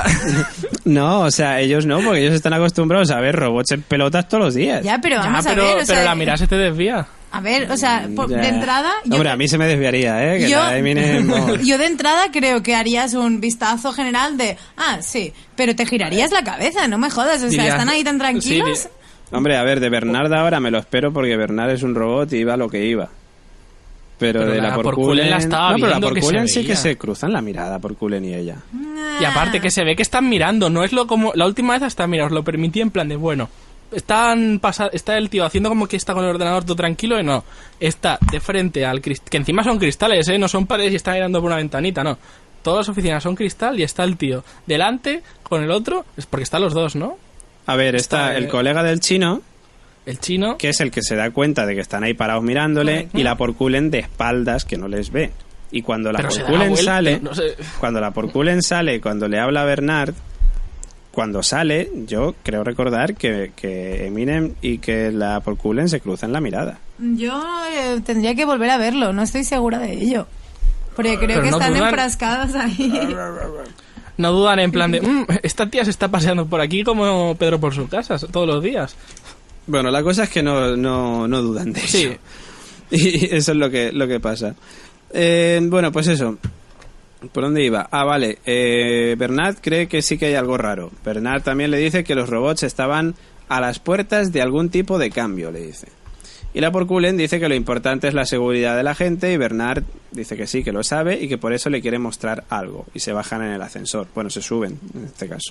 No, o sea, ellos no, porque ellos están acostumbrados a ver robots en pelotas todos los días. Ya, pero Ya, vamos pero, a ver, o pero sea, la mirada se te desvía. a ver, o sea, por- Ya. de entrada... yo- Hombre, a mí se me desviaría, ¿eh? Que yo, la Eminem... no. yo de entrada creo que harías un vistazo general de, ah, sí, pero te girarías la cabeza, no me jodas, o sea, Dirías- están ahí tan tranquilos. sí, Hombre, a ver, de Bernard ahora me lo espero porque Bernard es un robot y iba a lo que iba. Pero, Pero de la, la Porculen... Porculen la estaba no, pero la viendo que se Porculen sí veía. que se cruzan la mirada, Porculen y ella. Y aparte que se ve que están mirando, no es lo como... La última vez hasta, mira, os lo permití en plan de, bueno, están pasa, está el tío haciendo como que está con el ordenador todo tranquilo y no. Está de frente al cristal, que encima son cristales, ¿eh? No son paredes y está mirando por una ventanita, no. Todas las oficinas son cristal y está el tío delante con el otro, es porque están los dos, ¿no? A ver, está, Está, el eh, colega del chino, El chino... que es el que se da cuenta de que están ahí parados mirándole, Correcto. y la Porculen de espaldas, que no les ve. Y cuando la Pero se da Porculen vuelta, sale, no sé. cuando la Porculen sale, cuando le habla a Bernard, cuando sale, yo creo recordar que, que Eminem y que la Porculen se cruzan la mirada. Yo eh, tendría que volver a verlo, no estoy segura de ello. Porque creo Pero que no están dudan- enfrascadas ahí. No dudan en plan de, "Mm, esta tía se está paseando por aquí como Pedro por su casa todos los días". Bueno, la cosa es que no, no, no dudan de eso. Sí. Y eso es lo que, lo que pasa. Eh, bueno, pues eso. ¿Por dónde iba? Ah, vale. Eh, Bernard cree que sí que hay algo raro. Bernard también le dice que los robots estaban a las puertas de algún tipo de cambio, le dice. Y la Porculen dice que lo importante es la seguridad de la gente y Bernard dice que sí, que lo sabe y que por eso le quiere mostrar algo. Y se bajan en el ascensor. Bueno, se suben, en este caso.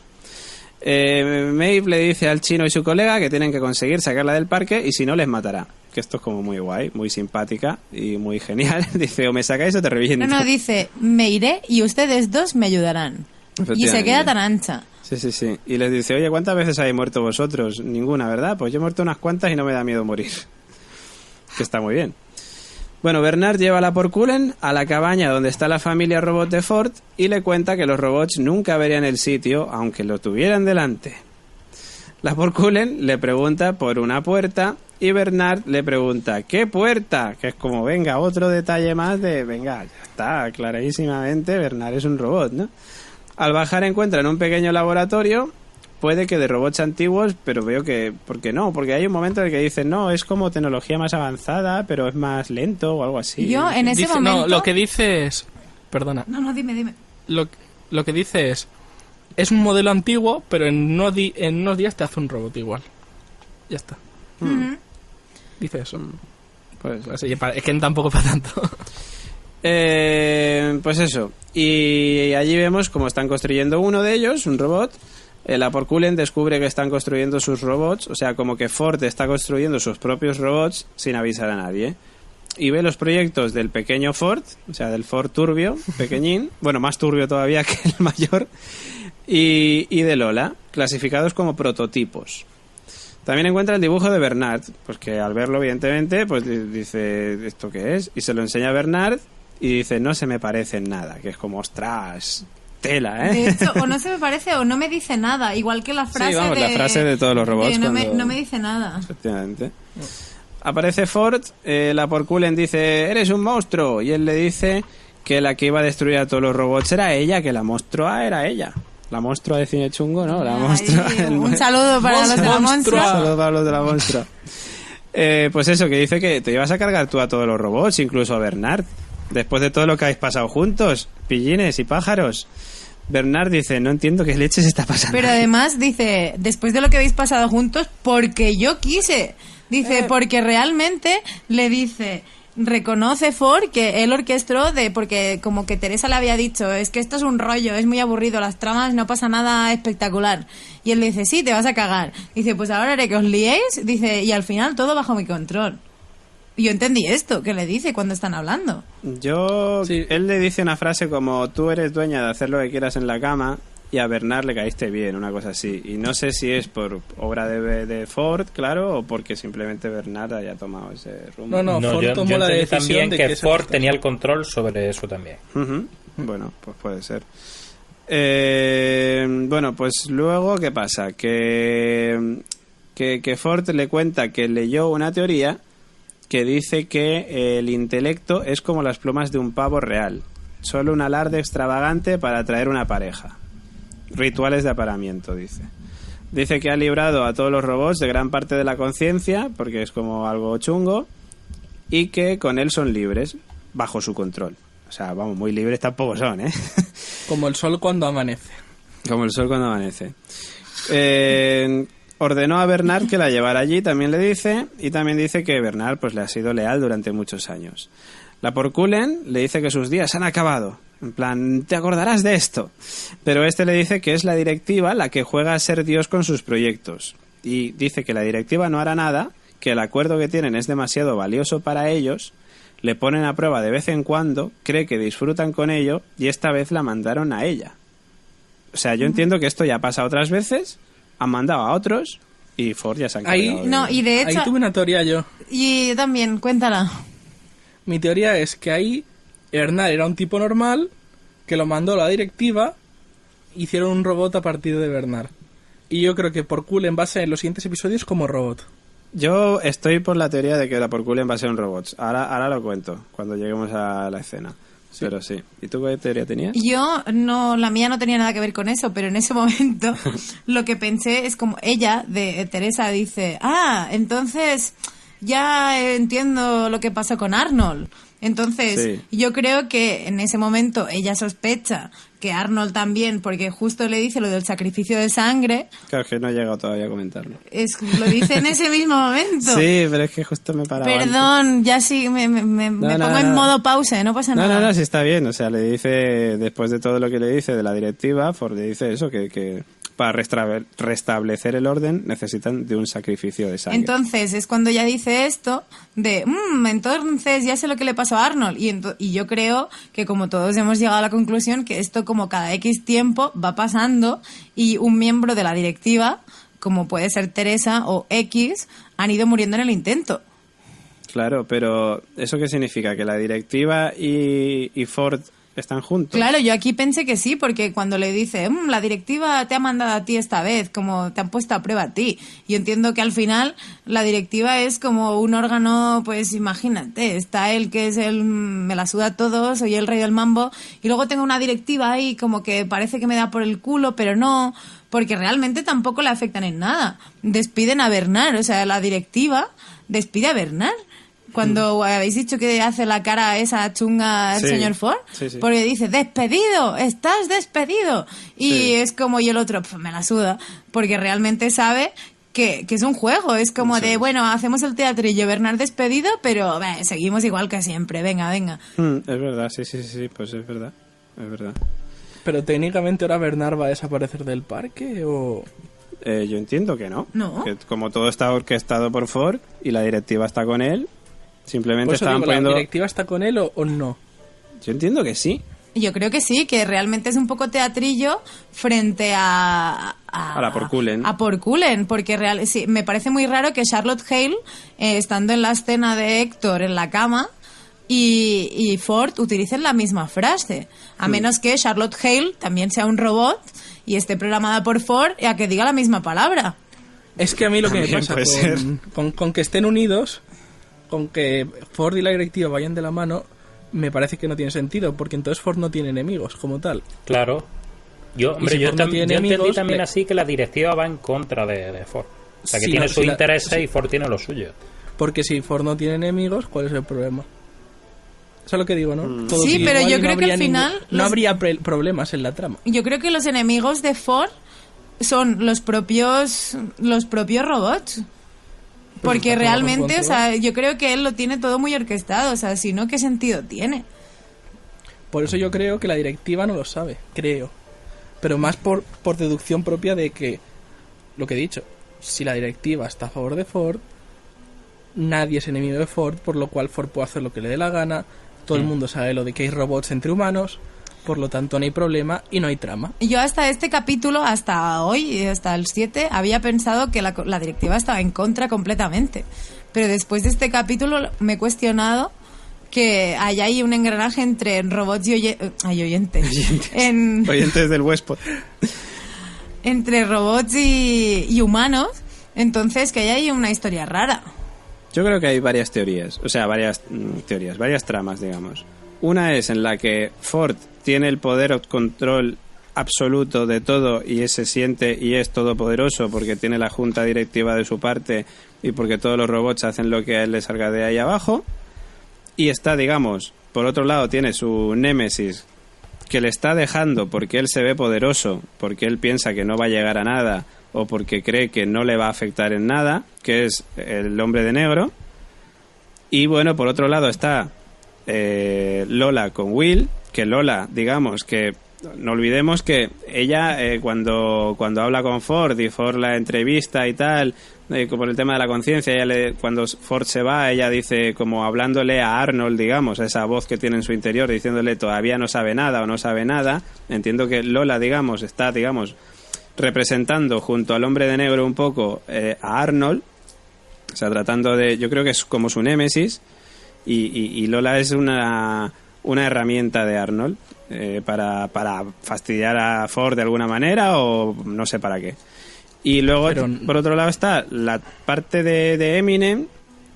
Eh, Maeve le dice al chino y su colega que tienen que conseguir sacarla del parque y si no les matará. Que esto es como muy guay, muy simpática y muy genial. Dice, o me sacáis o te reviento. No, no, dice, me iré y ustedes dos me ayudarán. Y Efectivamente. se queda tan ancha. Sí, sí, sí. Y les dice, oye, ¿cuántas veces habéis muerto vosotros? Ninguna, ¿verdad? Pues yo he muerto unas cuantas y no me da miedo morir. Que está muy bien. Bueno, Bernard lleva a la Porculen a la cabaña donde está la familia robot de Ford y le cuenta que los robots nunca verían el sitio aunque lo tuvieran delante. La Porculen le pregunta por una puerta y Bernard le pregunta, ¿qué puerta? Que es como, venga, otro detalle más de, venga, ya está, clarísimamente Bernard es un robot, ¿no? Al bajar encuentran un pequeño laboratorio, puede que de robots antiguos, pero veo que, ¿por qué no? Porque hay un momento en el que dicen, no, es como tecnología más avanzada, pero es más lento o algo así. Yo en ese Dice- momento... No, lo que dice es... Perdona. No, no, dime, dime. Lo, lo que dice es... Es un modelo antiguo, pero en unos, di- en unos días te hace un robot igual. Ya está. Ujú. Dice eso. Pues, Así, pa- es que tampoco para tanto. Eh, pues eso. Y allí vemos cómo están construyendo uno de ellos, un robot. Eh, la Porculen descubre que están construyendo sus robots, o sea, como que Ford está construyendo sus propios robots sin avisar a nadie. Y ve los proyectos del pequeño Ford, o sea, del Ford turbio, pequeñín, bueno, más turbio todavía que el mayor, y, y de Lola, clasificados como prototipos. También encuentra el dibujo de Bernard, pues que al verlo, evidentemente, pues di- dice, ¿esto qué es? Y se lo enseña a Bernard y dice, no se me parece en nada, que es como, ostras, tela, ¿eh? De hecho, o no se me parece o no me dice nada, igual que la frase vamos, de... la frase de todos los robots de no, me, cuando- no me dice nada. Efectivamente. Aparece Ford, eh, la Porculen dice, eres un monstruo, y él le dice que la que iba a destruir a todos los robots era ella, que la monstrua era ella. La monstrua de cine chungo, ¿no? La Ay, monstrua. el- un saludo para los de la Monstrua. monstrua. Saludos para los de la monstrua. Eh, pues eso, que dice que te ibas a cargar tú a todos los robots, incluso a Bernard. Después de todo lo que habéis pasado juntos, pillines y pájaros. Bernard dice, no entiendo qué leches está pasando. Pero además dice, después de lo que habéis pasado juntos, porque yo quise. Dice, eh. porque realmente le dice, reconoce Ford que él orquestó de, porque como que Teresa le había dicho, es que esto es un rollo, es muy aburrido, las tramas, no pasa nada espectacular. Y él le dice, sí, te vas a cagar. Dice, pues ahora haré que os liéis, dice, y al final todo bajo mi control. Yo entendí esto, que le dice cuando están hablando. Yo... Sí. Él le dice una frase como, tú eres dueña de hacer lo que quieras en la cama, y a Bernard le caíste bien, una cosa así. Y no sé si es por obra de, de Ford, claro, o porque simplemente Bernard haya tomado ese rumbo. No, no, No, Ford yo, tomó yo la entendí decisión también de que, que Ford se- tenía el control sobre eso también. Ujú. Bueno, pues puede ser. Eh, bueno, pues luego, ¿qué pasa? Que, que, que Ford le cuenta que leyó una teoría que dice que el intelecto es como las plumas de un pavo real, solo un alarde extravagante para atraer una pareja. Rituales de apareamiento, dice. Dice que ha librado a todos los robots de gran parte de la conciencia, porque es como algo chungo, y que con él son libres, bajo su control. O sea, vamos, muy libres tampoco son, ¿eh? Como el sol cuando amanece. Como el sol cuando amanece. Eh, ordenó a Bernard que la llevara allí, también le dice, y también dice que Bernard pues le ha sido leal durante muchos años. La Porculen le dice que sus días han acabado. En plan, te acordarás de esto. Pero este le dice que es la directiva la que juega a ser Dios con sus proyectos. Y dice que la directiva no hará nada, que el acuerdo que tienen es demasiado valioso para ellos, le ponen a prueba de vez en cuando, cree que disfrutan con ello, y esta vez la mandaron a ella. O sea, yo entiendo que esto ya pasa otras veces, han mandado a otros, y Ford ya se ha encargado Ahí- de- No, y de hecho... Ahí tuve una teoría yo. Y también, cuéntala. Mi teoría es que ahí Bernard era un tipo normal que lo mandó la directiva, hicieron un robot a partir de Bernard. Y yo creo que Porculen va a ser en los siguientes episodios como robot. Yo estoy por la teoría de que la Porculen va a ser un robot. Ahora, ahora lo cuento, cuando lleguemos a la escena. Pero sí. ¿Y tú qué teoría tenías? Yo no, la mía no tenía nada que ver con eso, pero en ese momento lo que pensé es como ella, de Teresa, dice, ah, entonces ya entiendo lo que pasó con Arnold. Entonces, Sí. yo creo que en ese momento ella sospecha que Arnold también, porque justo le dice lo del sacrificio de sangre, Claro, es que no he llegado todavía a comentarlo. es, lo dice en ese mismo momento. Sí, pero es que justo me paraba antes. Perdón, ya sí, me, me, me, No, me no, pongo no. en modo pause, no pasa No, nada. no, no, sí está bien. O sea, le dice, después de todo lo que le dice de la directiva, Ford le dice eso, que, que para restra- restablecer el orden necesitan de un sacrificio de sangre. Entonces es cuando ella dice esto de, mmm, entonces ya sé lo que le pasó a Arnold. Y, ento- y yo creo que como todos hemos llegado a la conclusión que esto como cada X tiempo va pasando y un miembro de la directiva, como puede ser Teresa o X, han ido muriendo en el intento. Claro, pero ¿eso qué significa? ¿Que la directiva y, y Ford están juntos? Claro, yo aquí pensé que sí, porque cuando le dice, mmm, la directiva te ha mandado a ti esta vez, como te han puesto a prueba a ti. Yo entiendo que al final la directiva es como un órgano, pues imagínate, está él que es el, me la suda todo, soy el rey del mambo, y luego tengo una directiva ahí como que parece que me da por el culo, pero no, porque realmente tampoco le afectan en nada. Despiden a Bernard, o sea, la directiva despide a Bernard. Cuando habéis dicho que hace la cara esa chunga el Sí, señor Ford, sí, sí. porque dice, despedido, estás despedido. Y Sí. es como, y el otro, "Pf, me la suda, porque realmente sabe que, que es un juego, es como Sí. de, bueno, hacemos el teatrillo, Bernard despedido, pero bah, seguimos igual que siempre, venga, venga. Mm, es verdad, sí, sí, sí, pues es verdad, es verdad. Pero técnicamente ahora Bernard va a desaparecer del parque o... Eh, yo entiendo que no. No. Que como todo está orquestado por Ford y la directiva está con él, simplemente Por eso estaban digo, poniendo... ¿la directiva está con él o, o no? Yo entiendo que sí. Yo creo que sí, que realmente es un poco teatrillo frente a... A la Porculen. A Porculen, porque real, sí, me parece muy raro que Charlotte Hale, eh, estando en la escena de Héctor en la cama, y, y Ford utilicen la misma frase. A menos que Charlotte Hale también sea un robot y esté programada por Ford y a que diga la misma palabra. Es que a mí lo que me También pasa puede ser. con, con, con que estén unidos, con que Ford y la directiva vayan de la mano, me parece que no tiene sentido, porque entonces Ford no tiene enemigos como tal. Claro. Yo, hombre, si yo, Ford no tam- tiene yo entendí enemigos, también le- así que la directiva va en contra de, de Ford. O sea, que Sí, tiene no, sus si la- intereses sí. y Ford tiene los suyos. Porque si Ford no tiene enemigos, ¿cuál es el problema? Eso es lo que digo, ¿no? Mm. Todo Sí, sigue pero igual yo y creo que habría al final ningún- los- No habría pre- problemas en la trama. Yo creo que los enemigos de Ford son los propios los propios robots. Porque está todo bajo realmente, o control. sea, yo creo que él lo tiene todo muy orquestado. O sea, si no, ¿qué sentido tiene? Por eso yo creo que la directiva no lo sabe, creo. Pero más por, por deducción propia de que, lo que he dicho, si la directiva está a favor de Ford, nadie es enemigo de Ford, por lo cual Ford puede hacer lo que le dé la gana, todo el mundo sabe lo de que hay robots entre humanos, por lo tanto no hay problema y no hay trama. Yo hasta este capítulo, hasta hoy, hasta el siete, había pensado que la, la directiva estaba en contra completamente. Pero después de este capítulo me he cuestionado que hay ahí un engranaje entre robots y oye- ay, oyentes. Oyentes. En- Oyentes del Westpod. entre robots y, y humanos. Entonces, que hay ahí una historia rara. Yo creo que hay varias teorías, o sea, varias mm, teorías, varias tramas, digamos. Una es en la que Ford tiene el poder o control absoluto de todo y se siente y es todopoderoso porque tiene la junta directiva de su parte y porque todos los robots hacen lo que a él le salga de ahí abajo. Y está, digamos, por otro lado tiene su némesis que le está dejando porque él se ve poderoso, porque él piensa que no va a llegar a nada o porque cree que no le va a afectar en nada, que es el hombre de negro. Y bueno, por otro lado está eh, Lola con Will, que Lola, digamos que no olvidemos que ella eh, cuando cuando habla con Ford y Ford la entrevista y tal, eh, por el tema de la conciencia, ella le, cuando Ford se va, ella dice como hablándole a Arnold, digamos, a esa voz que tiene en su interior, diciéndole todavía no sabe nada o no sabe nada. Entiendo que Lola, digamos, está, digamos, representando junto al hombre de negro un poco eh, a Arnold, o sea, tratando de, yo creo que es como su némesis, y, y, y Lola es una una herramienta de Arnold eh, para, para fastidiar a Ford de alguna manera o no sé para qué. Y luego, Pero... por otro lado, está la parte de, de Eminem,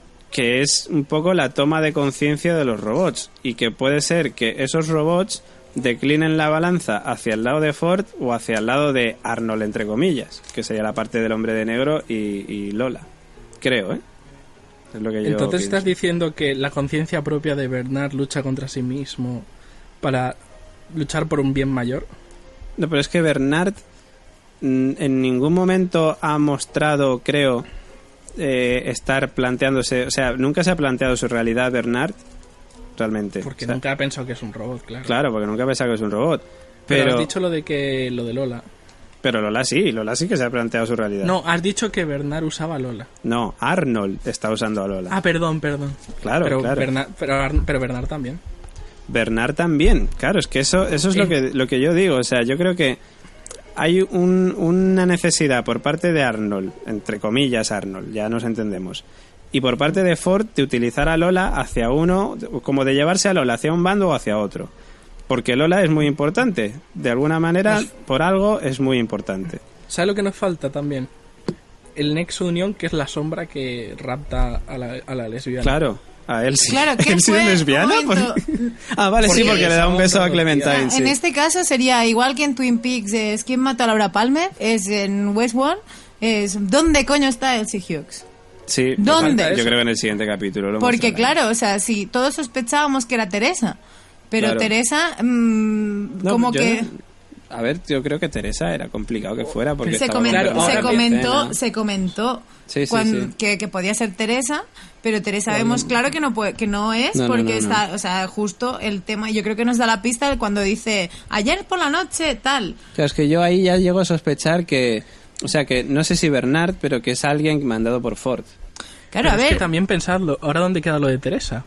que es un poco la toma de conciencia de los robots y que puede ser que esos robots declinen la balanza hacia el lado de Ford o hacia el lado de Arnold, entre comillas, que sería la parte del hombre de negro y, y Lola. Creo, ¿eh? Es lo que yo Entonces pienso. estás diciendo que la conciencia propia de Bernard lucha contra sí mismo para luchar por un bien mayor. No, pero es que Bernard mm, en ningún momento ha mostrado, creo, eh, estar planteándose, o sea, nunca se ha planteado su realidad Bernard, realmente. Porque O sea, nunca ha pensado que es un robot, claro. Claro, porque nunca ha pensado que es un robot. Pero, Pero, has dicho lo de que lo de Lola. pero Lola sí, Lola sí que se ha planteado su realidad. No, has dicho que Bernard usaba a Lola. No, Arnold está usando a Lola. Ah, perdón, perdón. Claro, pero claro. Bernard, pero, Ar- pero Bernard también. Bernard también, claro, es que eso, eso es Sí. lo que lo que yo digo, o sea, yo creo que hay un, una necesidad por parte de Arnold, entre comillas Arnold, ya nos entendemos, y por parte de Ford de utilizar a Lola hacia uno, como de llevarse a Lola hacia un bando o hacia otro, porque Lola es muy importante, de alguna manera, por algo es muy importante. ¿Sabes lo que nos falta también? El nexo de unión, que es la sombra que rapta a la, a la lesbiana. Claro, a él sí. Claro, ¿qué ¿Él sí es fue? lesbiana? Un momento. Ah, vale, sí, Porque porque le da un esa beso a otra Clementine, tía. sí. En este caso sería igual que en Twin Peaks es ¿quién mató a Laura Palmer? Es en Westworld es ¿dónde coño está Elsie Hughes? Sí, ¿Dónde? Yo creo que en el siguiente capítulo lo Porque mostrarán. claro, o sea, si todos sospechábamos que era Teresa, pero Claro. Teresa mm, No, como yo- que A ver, yo creo que Teresa era complicado que fuera porque se, estaba comen- con Claro, Bernard se ahora en comentó, escena. se comentó Sí, sí, cuan- sí. Que, que podía ser Teresa, pero Teresa vemos claro que no puede, que no es No, no, porque no, no. está, o sea, justo el tema, yo creo que nos da la pista cuando dice ayer por la noche tal. Claro, es que yo ahí ya llego a sospechar que, o sea, que no sé si Bernard, pero que es alguien mandado por Ford. Claro, Pero a es ver, que también pensadlo, ¿ahora dónde queda lo de Teresa?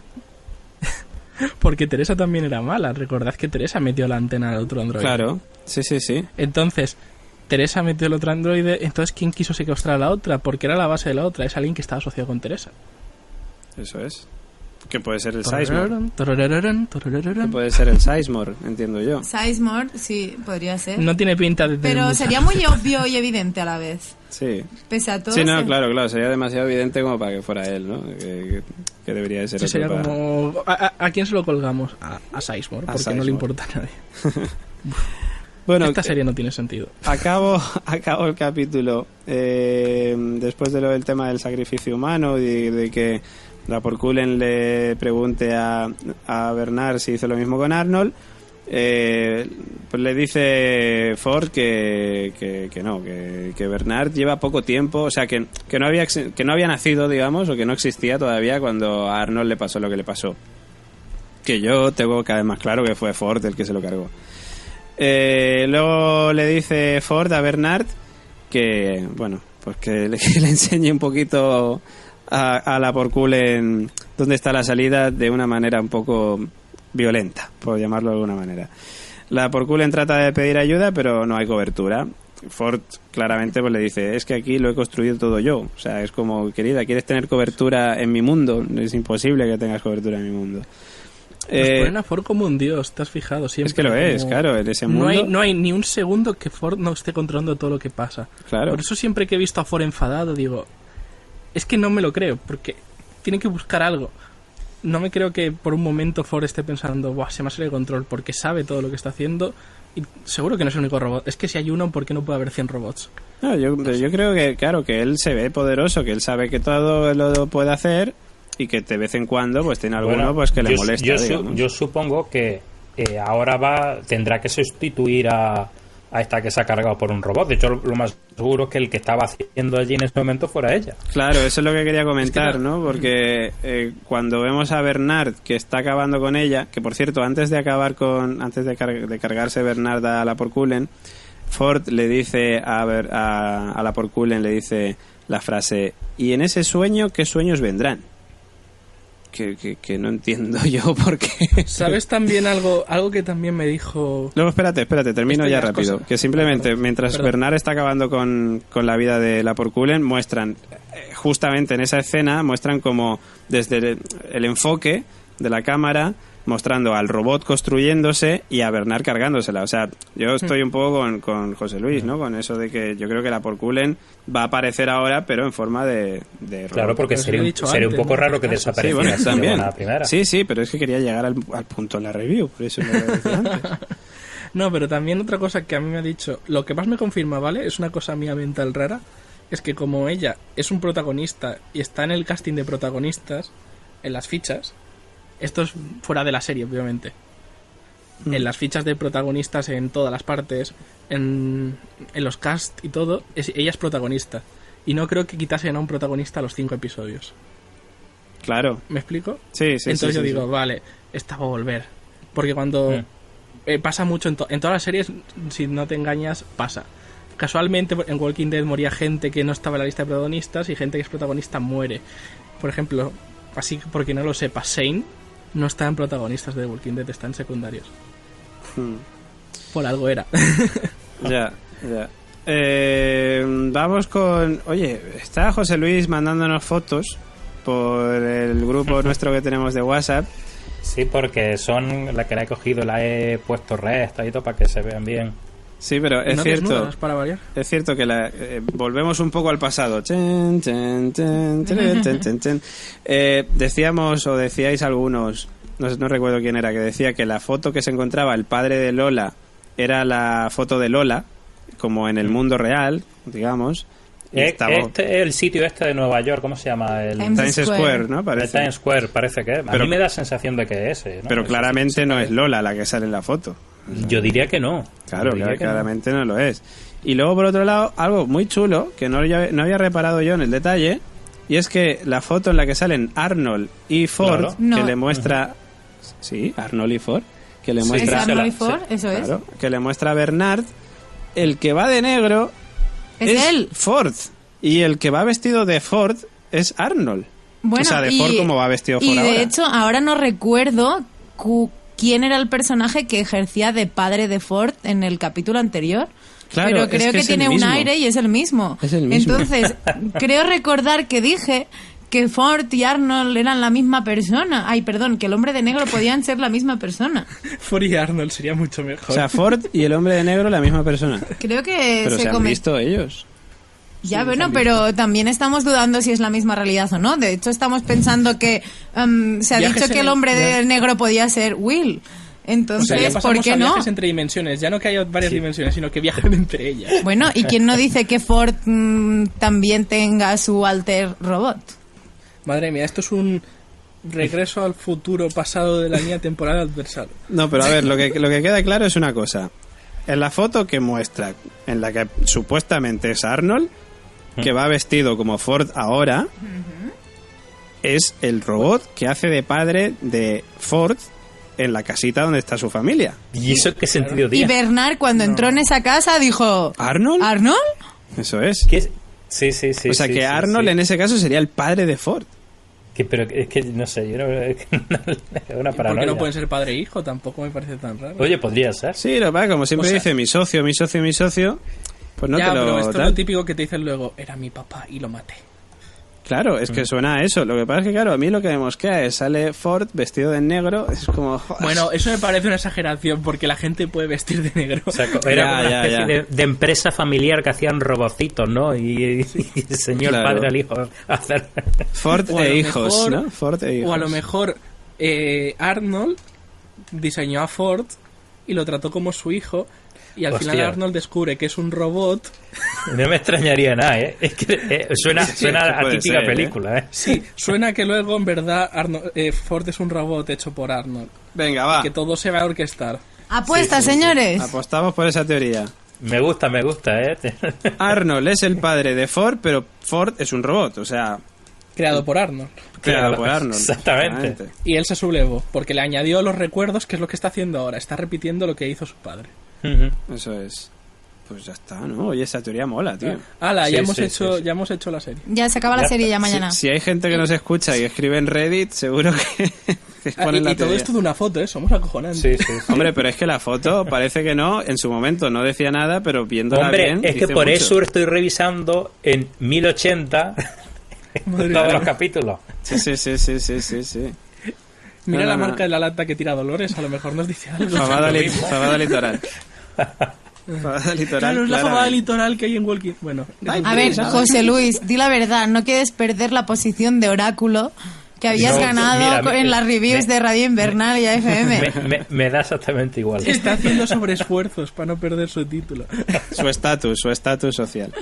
Porque Teresa también era mala. Recordad que Teresa metió la antena al otro androide. Claro, sí, sí, sí. Entonces, Teresa metió el otro androide. Entonces, ¿quién quiso secuestrar a la otra? Porque era la base de la otra. Es alguien que estaba asociado con Teresa. Eso es. Que puede ser el Sizemore. Tororororón, Que tororororón. puede ser el Sizemore, entiendo yo. Sizemore, sí, podría ser. No tiene pinta de... Pero de- sería muy obvio y evidente a la vez. Sí. Pese a todo. Sí, no, se- claro, claro. Sería demasiado evidente como para que fuera él, ¿no? Que, que- que debería de ser Sí, otro sería para- como... ¿A, a, a quién se lo colgamos? A, a Sizemore, A porque no Sizemore. le importa a nadie. Bueno, Esta que- serie no tiene sentido. Acabo, acabo el capítulo eh, después de lo del tema del sacrificio humano y de que la Porculen le pregunte a, a Bernard si hizo lo mismo con Arnold, eh, pues le dice Ford que, que, que no, que, que Bernard lleva poco tiempo, o sea, que, que, no había, que no había nacido, digamos, o que no existía todavía cuando a Arnold le pasó lo que le pasó. Que yo tengo cada vez más claro que fue Ford el que se lo cargó. Eh, luego le dice Ford a Bernard que, bueno, pues que le, que le enseñe un poquito a, a la Porculen dónde está la salida de una manera un poco violenta, por llamarlo de alguna manera. La Porculen trata de pedir ayuda, pero no hay cobertura. Ford claramente pues le dice, es que aquí lo he construido todo yo. O sea, es como, querida, ¿quieres tener cobertura en mi mundo? Es imposible que tengas cobertura en mi mundo. Nos eh, ponen a Ford como un dios, ¿te has fijado? Siempre es que lo es, como... claro, en ese mundo... No hay, no hay ni un segundo que Ford no esté controlando todo lo que pasa. Claro. Por eso siempre que he visto a Ford enfadado digo, es que no me lo creo, porque tiene que buscar algo. No me creo que por un momento Ford esté pensando, buah, se me ha salido el control, porque sabe todo lo que está haciendo y seguro que no es el único robot. Es que si hay uno, ¿por qué no puede haber cien robots? No, yo, yo creo que, claro, que él se ve poderoso, que él sabe que todo lo puede hacer y que de vez en cuando pues tiene alguno bueno, pues que le yo, molesta. Yo, su, yo supongo que eh, ahora va tendrá que sustituir a, a esta que se ha cargado por un robot. De hecho, lo, lo más seguro es que el que estaba haciendo allí en ese momento fuera ella. Claro, eso es lo que quería comentar, es que no, ¿no? Porque eh, cuando vemos a Bernard que está acabando con ella, que por cierto, antes de acabar con, antes de, car- de cargarse Bernard a la Porculen, Ford le dice a, ver, a, a la Porculen, le dice la frase, ¿y en ese sueño qué sueños vendrán? Que, que, que no entiendo yo por qué. ¿Sabes también algo algo que también me dijo? Luego, espérate, espérate, termino ya rápido. Cosas. Que simplemente, perdón, mientras perdón. Bernard está acabando con, con la vida de la Porculen, muestran, justamente en esa escena, muestran como desde el, el enfoque de la cámara, mostrando al robot construyéndose y a Bernard cargándosela. O sea, yo estoy un poco con, con José Luis, ¿no? Con eso de que yo creo que la Porculen va a aparecer ahora, pero en forma de, de robot. Claro, porque sería, un, sería un poco raro que desapareciera. Sí, bueno, también. La primera. Sí, sí, pero es que quería llegar al, al punto en la review, por eso lo decía antes. No, pero también otra cosa que a mí me ha dicho, lo que más me confirma, ¿vale? Es una cosa mía mental rara, es que como ella es un protagonista y está en el casting de protagonistas, en las fichas, esto es fuera de la serie, obviamente. Mm. En las fichas de protagonistas en todas las partes, en, en los cast y todo, es, ella es protagonista. Y no creo que quitasen a un protagonista a los cinco episodios. Claro. ¿Me explico? Sí, sí. Entonces sí, yo sí, digo, sí. vale, esta va a volver. Porque cuando... Mm. Eh, pasa mucho en, to- en todas las series, si no te engañas, pasa. Casualmente en Walking Dead moría gente que no estaba en la lista de protagonistas y gente que es protagonista muere. Por ejemplo, así porque no lo sepa, Shane no está en protagonistas de Walking Dead, está en secundarios. Hmm. Por algo era. Ya, ya. Eh, vamos con... Oye, está José Luis mandándonos fotos por el grupo nuestro que tenemos de WhatsApp. Sí, porque son la que la he cogido, la he puesto resta y todo para que se vean bien. Sí, pero es ¿No cierto. Para variar? Es cierto que la, eh, volvemos un poco al pasado. Chen, chen, chen, chen, chen, chen, chen. Eh, decíamos o decíais algunos, no, no recuerdo quién era, que decía que la foto que se encontraba el padre de Lola era la foto de Lola, como en el mundo real, digamos. Estaba... Este es el sitio este de Nueva York, ¿cómo se llama? El Times, Times Square, Square, ¿no? Parece. El Times Square, parece que es. A pero, mí me da sensación de que es ese, ¿no? Pero es claramente ese, no es Lola la que sale en la foto. O sea, yo diría que no. Claro, claro que claramente no. no lo es. Y luego, por otro lado, algo muy chulo, que no, no había reparado yo en el detalle, y es que la foto en la que salen Arnold y Ford, claro. que no. le muestra... Uh-huh. Sí, Arnold y Ford, que le muestra... ¿Es Arnold y Ford? Sí, eso claro, es. Que le muestra a Bernard, el que va de negro es, es él. Ford. Y el que va vestido de Ford es Arnold. Bueno, o sea, de y, Ford como va vestido Ford y ahora. Y de hecho, ahora no recuerdo cu- quién era el personaje que ejercía de padre de Ford en el capítulo anterior. Claro, pero creo es que, que es tiene un aire y es el mismo. Es el mismo. Entonces, creo recordar que dije que Ford y Arnold eran la misma persona. Ay, perdón, que el hombre de negro podían ser la misma persona. Ford y Arnold sería mucho mejor. O sea, Ford y el hombre de negro la misma persona. Creo que pero se, se han come... visto ellos. Ya, sí, bueno, pero también estamos dudando si es la misma realidad o no. De hecho, estamos pensando que um, se ha viajes dicho que el hombre de ya. negro podía ser Will. Entonces, o sea, ¿por qué a no? Viajes entre dimensiones, ya no que haya varias sí. dimensiones, sino que viajan entre ellas. Bueno, ¿y quién no dice que Ford mmm, también tenga su alter robot? Madre mía, esto es un Regreso al futuro pasado de la línea temporal adversario. No, pero a ver, lo que, lo que queda claro es una cosa. En la foto que muestra, en la que supuestamente es Arnold, que va vestido como Ford ahora, es el robot que hace de padre de Ford en la casita donde está su familia. ¿Y eso qué sentido Y tiene? Bernard, cuando entró en esa casa, dijo... ¿Arnold? ¿Arnold? Eso es. ¿Qué es? Sí, sí, sí. O sea sí, que sí, Arnold sí. en ese caso sería el padre de Ford. Que, pero es que no sé, yo no, es que no- es una ¿Por paranoia. qué no pueden ser padre e hijo? Tampoco me parece tan raro. Oye, podría ser. Sí, lo que pasa, como siempre O sea- dice mi socio, mi socio, mi socio, pues no ya, te lo... pero esto es tal. lo típico que te dicen luego, era mi papá y lo maté. Claro, es que suena a eso. Lo que pasa es que, claro, a mí lo que me mosquea es sale Ford vestido de negro, es como... joder. Bueno, eso me parece una exageración porque la gente puede vestir de negro. O sea, era Ya, como una ya, especie ya. De, de empresa familiar que hacían robocitos, ¿no? Y, y el señor Claro. padre al hijo a hacer... Ford O a e lo hijos, mejor- ¿no? Ford e hijos. O a lo mejor eh, Arnold diseñó a Ford y lo trató como su hijo y al Hostia. final Arnold descubre que es un robot. No me extrañaría nada, ¿eh? Es que eh, suena, Sí, suena es que a puede típica ser, ¿eh? película, ¿eh? Sí, suena que luego en verdad Arnold, eh, Ford es un robot hecho por Arnold. Venga, va. Que todo se va a orquestar. Apuesta, Sí, sí, sí. señores. Apostamos por esa teoría. Me gusta, me gusta, ¿eh? Arnold es el padre de Ford, pero Ford es un robot, o sea, Creado por Arnold. creado Claro, por Arnold. exactamente. Y él se sublevó porque le añadió los recuerdos, que es lo que está haciendo ahora. Está repitiendo lo que hizo su padre. Ujú. Eso es. Pues ya está, ¿no? Oye, esa teoría mola, tío. Hala, Sí, ya hemos sí, hecho, sí, sí. ya hemos hecho la serie. Ya se acaba la Ya serie está. ya mañana. Si, si hay gente que nos escucha y escribe en Reddit, seguro que, que Ah, ponen y, la y todo teoría. esto de una foto, ¿eh? Somos acojonantes. Sí, sí, sí. Hombre, pero es que la foto parece que no, en su momento no decía nada, pero viéndola Hombre, bien, es que dice por mucho. eso estoy revisando en mil ochenta Madre todos mía. los capítulos. Sí, sí, sí, sí, sí, sí, sí. Mira No, la no, no. marca de la lata que tira Dolores, a lo mejor nos dice algo. Fabada, li- fabada litoral. Fabada litoral. Claro, es la claramente. fabada litoral que hay en Walking. Bueno, Ay, A ver, ¿sabes? José Luis, di la verdad, no quieres perder la posición de oráculo que habías No, ganado mira, con- me- en las reviews me- de Radio Invernal y A F M. Me, me- me da exactamente igual. está haciendo sobreesfuerzos para no perder su título. Su estatus, su estatus social.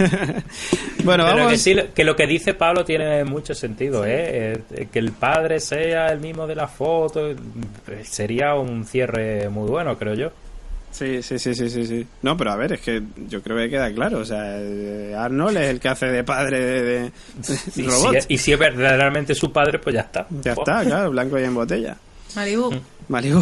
Bueno, Pero vamos. que, sí, que lo que dice Pablo tiene mucho sentido, ¿eh? Eh, Que el padre sea el mismo de la foto eh, sería un cierre muy bueno, creo yo. Sí, sí, sí, sí, sí, sí. No, pero a ver, es que yo creo que queda claro. O sea, eh, Arnold es el que hace de padre de, de- de Y robot. si, es, y si es verdaderamente su padre, pues ya está. Ya está, claro, blanco y en botella. Malibu. Malibu.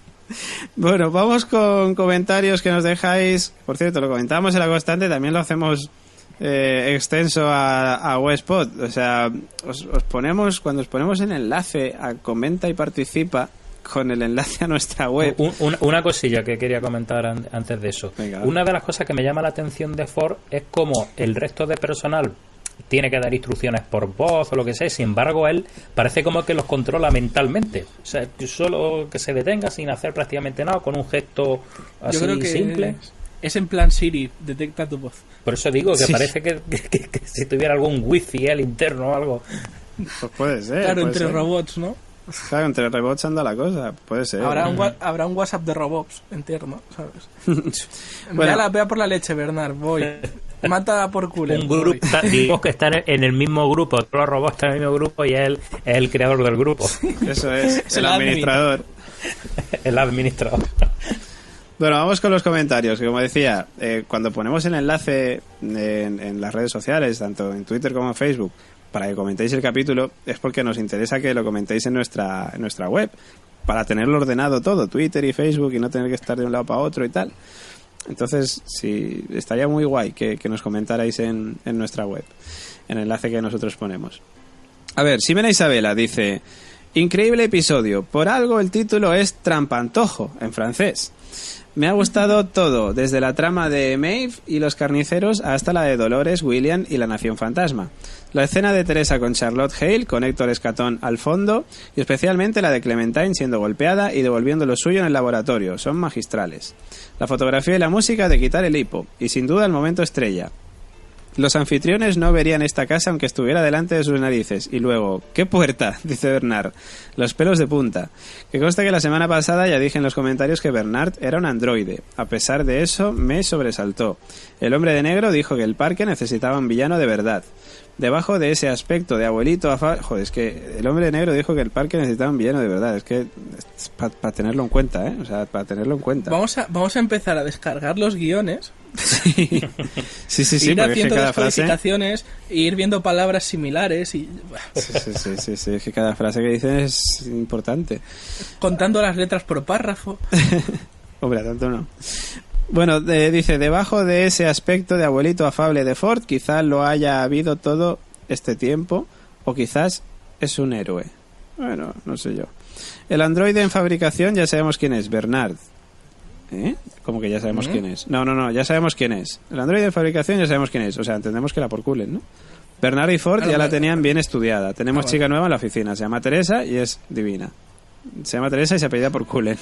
Bueno, vamos con comentarios que nos dejáis. Por cierto, lo comentamos en la constante, también lo hacemos eh, extenso a, a Westpod. O sea, os, os ponemos, cuando os ponemos el enlace a comenta y participa con el enlace a nuestra web. Un- un- una cosilla que quería comentar an- antes de eso. Venga. Una de las cosas que me llama la atención de Ford es como el resto de personal tiene que dar instrucciones por voz o lo que sea, sin embargo él parece como que los controla mentalmente. O sea, solo que se detenga sin hacer prácticamente nada, con un gesto así Yo creo que simple. es, es en plan Siri, detecta tu voz. Por eso digo que Sí. parece que, que- que- que si tuviera algún wifi él interno o algo. Pues puede ser. Claro, puede entre ser. robots, ¿no? Claro, entre robots anda la cosa. Puede ser. Habrá un, wa- habrá un WhatsApp de robots interno, ¿sabes? Bueno. Vea, la, vea por la leche, Bernard, voy. Mata por culo. Un grupo, digamos que están en el mismo grupo, todos los robots están en el mismo grupo y él es el creador del grupo, Eso es, Es el el admin. administrador. el administrador. Bueno, vamos con los comentarios. Que como decía, eh, cuando ponemos el enlace en, en las redes sociales, tanto en Twitter como en Facebook, para que comentéis el capítulo, es porque nos interesa que lo comentéis en nuestra, en nuestra web, para tenerlo ordenado todo, Twitter y Facebook, y no tener que estar de un lado para otro y tal. Entonces, sí, estaría muy guay que, que nos comentarais en, en nuestra web, en el enlace que nosotros ponemos. A ver, Ximena Isabela dice: increíble episodio, por algo el título es Trampantojo, en francés. Me ha gustado todo, desde la trama de Maeve y los carniceros hasta la de Dolores, William y la Nación Fantasma. La escena de Teresa con Charlotte Hale, con Héctor Escatón al fondo, y especialmente la de Clementine siendo golpeada y devolviendo lo suyo en el laboratorio, son magistrales. La fotografía y la música de quitar el hipo, y sin duda el momento estrella. Los anfitriones no verían esta casa aunque estuviera delante de sus narices. Y luego, ¿qué puerta? Dice Bernard. Los pelos de punta. Que consta que la semana pasada ya dije en los comentarios que Bernard era un androide. A pesar de eso, me sobresaltó. El hombre de negro dijo que el parque necesitaba un villano de verdad. Debajo de ese aspecto de abuelito afable... Joder, es que el hombre negro dijo que el parque necesitaba un villano de verdad. Es que es para pa tenerlo en cuenta, ¿eh? O sea, para tenerlo en cuenta. Vamos a, vamos a empezar a descargar los guiones. Sí, sí, sí, sí, ir porque haciendo es que cada frase... descodificaciones e ir viendo palabras similares y... Sí, sí, sí, sí, sí, es que cada frase que dicen es importante. Contando las letras por párrafo. Hombre, tanto no. Bueno, de, dice, debajo de ese aspecto de abuelito afable de Ford, quizás lo haya habido todo este tiempo, o quizás es un héroe. Bueno, no sé yo. El androide en fabricación ya sabemos quién es, Bernard. ¿Eh? Como que ya sabemos ¿Mm? quién es. No, no, no, ya sabemos quién es. El androide en fabricación ya sabemos quién es. O sea, entendemos que la por culen, ¿no? Bernard y Ford claro, ya la tenían bien estudiada. Tenemos ah, chica bueno. nueva en la oficina, se llama Teresa y es divina. Se llama Teresa y se apellida por culen.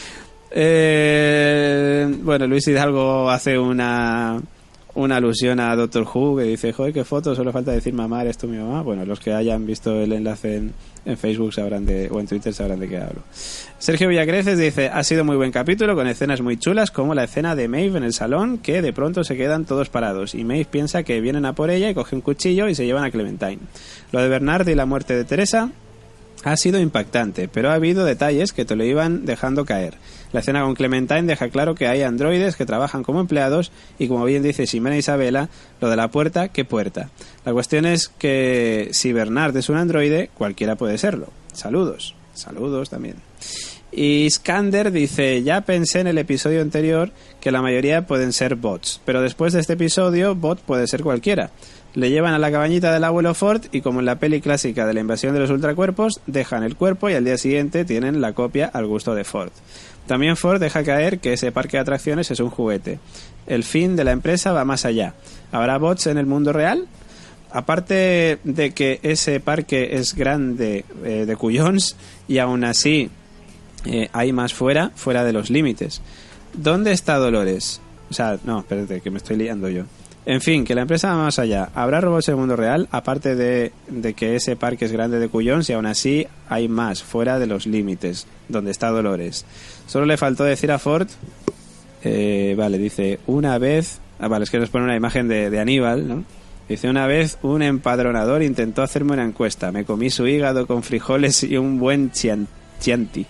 Eh, bueno, Luis Hidalgo hace una una alusión a Doctor Who que dice, joder, qué foto, solo falta decir mamá, eres tú mi mamá. Bueno, los que hayan visto el enlace en, en Facebook sabrán de, o en Twitter sabrán de qué hablo. Sergio Villacreces dice, ha sido muy buen capítulo con escenas muy chulas como la escena de Maeve en el salón, que de pronto se quedan todos parados y Maeve piensa que vienen a por ella y coge un cuchillo y se llevan a Clementine. Lo de Bernard y la muerte de Teresa ha sido impactante, pero ha habido detalles que te lo iban dejando caer. La escena con Clementine deja claro que hay androides que trabajan como empleados y, como bien dice Ximena Isabela, lo de la puerta, ¿qué puerta? La cuestión es que si Bernard es un androide, cualquiera puede serlo. Saludos. Saludos también. Y Skander dice, ya pensé en el episodio anterior que la mayoría pueden ser bots, pero después de este episodio, bot puede ser cualquiera. Le llevan a la cabañita del abuelo Ford y, como en la peli clásica de la invasión de los ultracuerpos, dejan el cuerpo y al día siguiente tienen la copia al gusto de Ford. También Ford deja caer que ese parque de atracciones es un juguete. El fin de la empresa va más allá. ¿Habrá bots en el mundo real? Aparte de que ese parque es grande eh, de cuyons y aún así eh, hay más fuera, fuera de los límites. ¿Dónde está Dolores? O sea, no, espérate, que me estoy liando yo. En fin, que la empresa va más allá. ¿Habrá robots en el mundo real? Aparte de, de que ese parque es grande de cuyons y aún así hay más, fuera de los límites, donde está Dolores. Solo le faltó decir a Ford... Eh, vale, dice, una vez... Ah, vale, es que nos pone una imagen de, de Aníbal, ¿no? Dice, una vez un empadronador intentó hacerme una encuesta. Me comí su hígado con frijoles y un buen chian, chianti.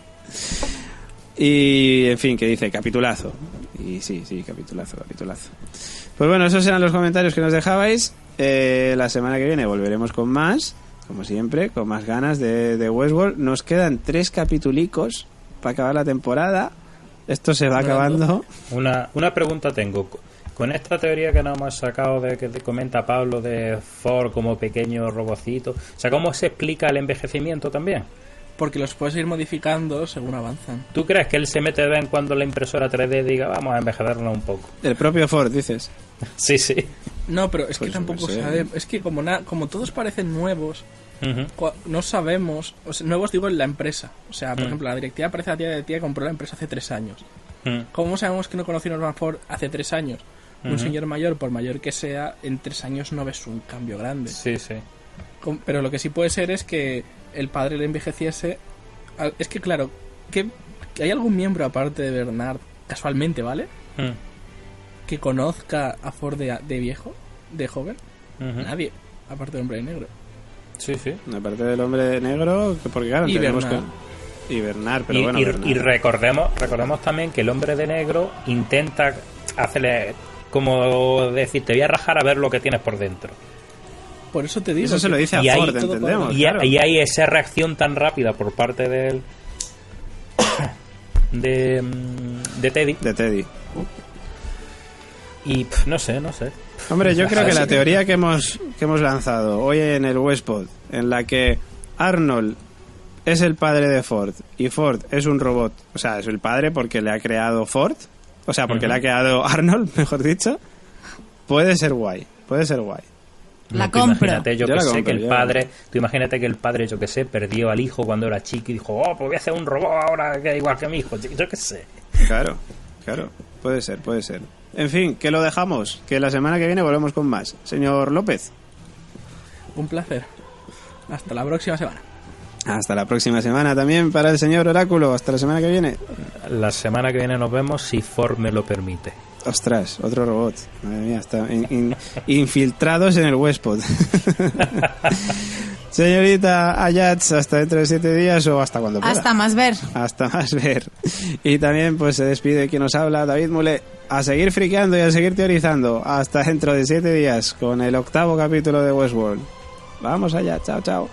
Y, en fin, que dice, capitulazo. Y sí, sí, capitulazo, capitulazo. Pues bueno, esos eran los comentarios que nos dejabais. Eh, la semana que viene volveremos con más, como siempre, con más ganas de, de Westworld. Nos quedan tres capitulicos para acabar la temporada. Esto se va acabando. Una, una pregunta tengo. Con esta teoría que nos hemos sacado de que te comenta Pablo de Ford como pequeño robocito, o sea, ¿cómo se explica el envejecimiento también? Porque los puedes ir modificando según avanzan. ¿Tú crees que él se mete de vez en cuando en la impresora tres D y diga, vamos a envejecerlo un poco? El propio Ford, dices. Sí, sí. No, pero es pues que tampoco no sé. sabemos. Es que como, na como todos parecen nuevos, uh-huh. no sabemos. O sea, nuevos digo en la empresa. O sea, por uh-huh. ejemplo, la directiva parece la tía de tía que compró la empresa hace tres años. Uh-huh. ¿Cómo sabemos que no conocimos a Ford hace tres años? Uh-huh. Un señor mayor, por mayor que sea, en tres años no ves un cambio grande. Sí, sí. Pero lo que sí puede ser es que el padre le envejeciese. Es que, claro, que, que hay algún miembro aparte de Bernard, casualmente, ¿vale? Uh-huh. Que conozca a Ford de, de viejo, de joven. Uh-huh. Nadie, aparte del hombre negro. Sí, sí. Aparte del hombre negro, porque claro, y tenemos Bernard. que... Y Bernard, pero y, bueno, y, Bernard. y recordemos, recordemos también que el hombre de negro intenta hacerle, como decir, te voy a rajar a ver lo que tienes por dentro. Por eso te digo. Eso se lo dice a y Ford, hay, entendemos. Y, claro. y hay esa reacción tan rápida por parte del de, de Teddy. De Teddy. Y pff, no sé, no sé. Hombre, yo creo que la teoría que hemos, que hemos lanzado hoy en el Westpod, en la que Arnold es el padre de Ford y Ford es un robot, o sea, es el padre porque le ha creado Ford, o sea, porque uh-huh. le ha creado Arnold, mejor dicho, puede ser guay, puede ser guay. La No, compro. Imagínate, yo, yo que sé compro, que el yo. padre, tú imagínate que el padre, yo que sé, perdió al hijo cuando era chico y dijo, oh, pues voy a hacer un robot ahora que es igual que mi hijo, yo, yo que sé. Claro, claro, puede ser, puede ser. En fin, que lo dejamos, que la semana que viene volvemos con más. Señor López. Un placer. Hasta la próxima semana. Hasta la próxima semana también para el señor Oráculo. Hasta la semana que viene. La semana que viene nos vemos si Ford me lo permite. Ostras, otro robot. Madre mía, está in, in, infiltrados en el Westpod. Señorita Ayats, hasta dentro de siete días o hasta cuando pueda. Hasta más ver. Hasta más ver. Y también pues se despide quien nos habla, David Mulé. A seguir friqueando y a seguir teorizando. Hasta dentro de siete días con el octavo capítulo de Westworld. Vamos allá, chao, chao.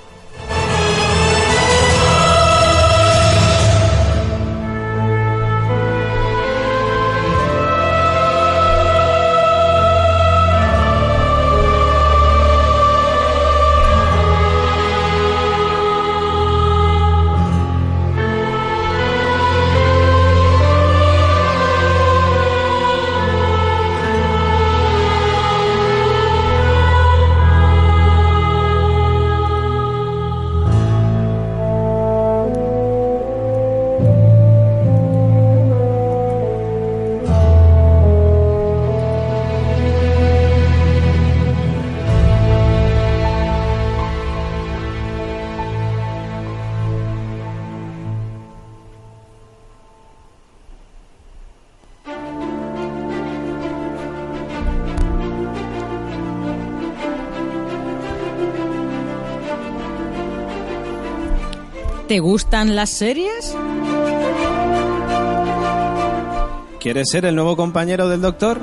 ¿Te gustan las series? ¿Quieres ser el nuevo compañero del Doctor?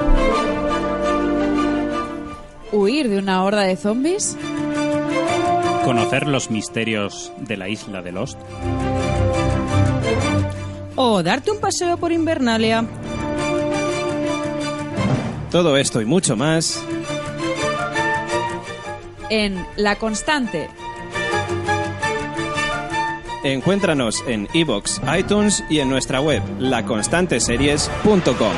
¿Huir de una horda de zombies? ¿Conocer los misterios de la isla de Lost? ¿O darte un paseo por Invernalia? Todo esto y mucho más En La Constante. Encuéntranos en iVoox, iTunes y en nuestra web, la constante series punto com.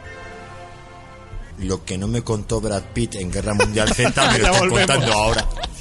Lo que no me contó Brad Pitt en Guerra Mundial Z me lo está contando ahora.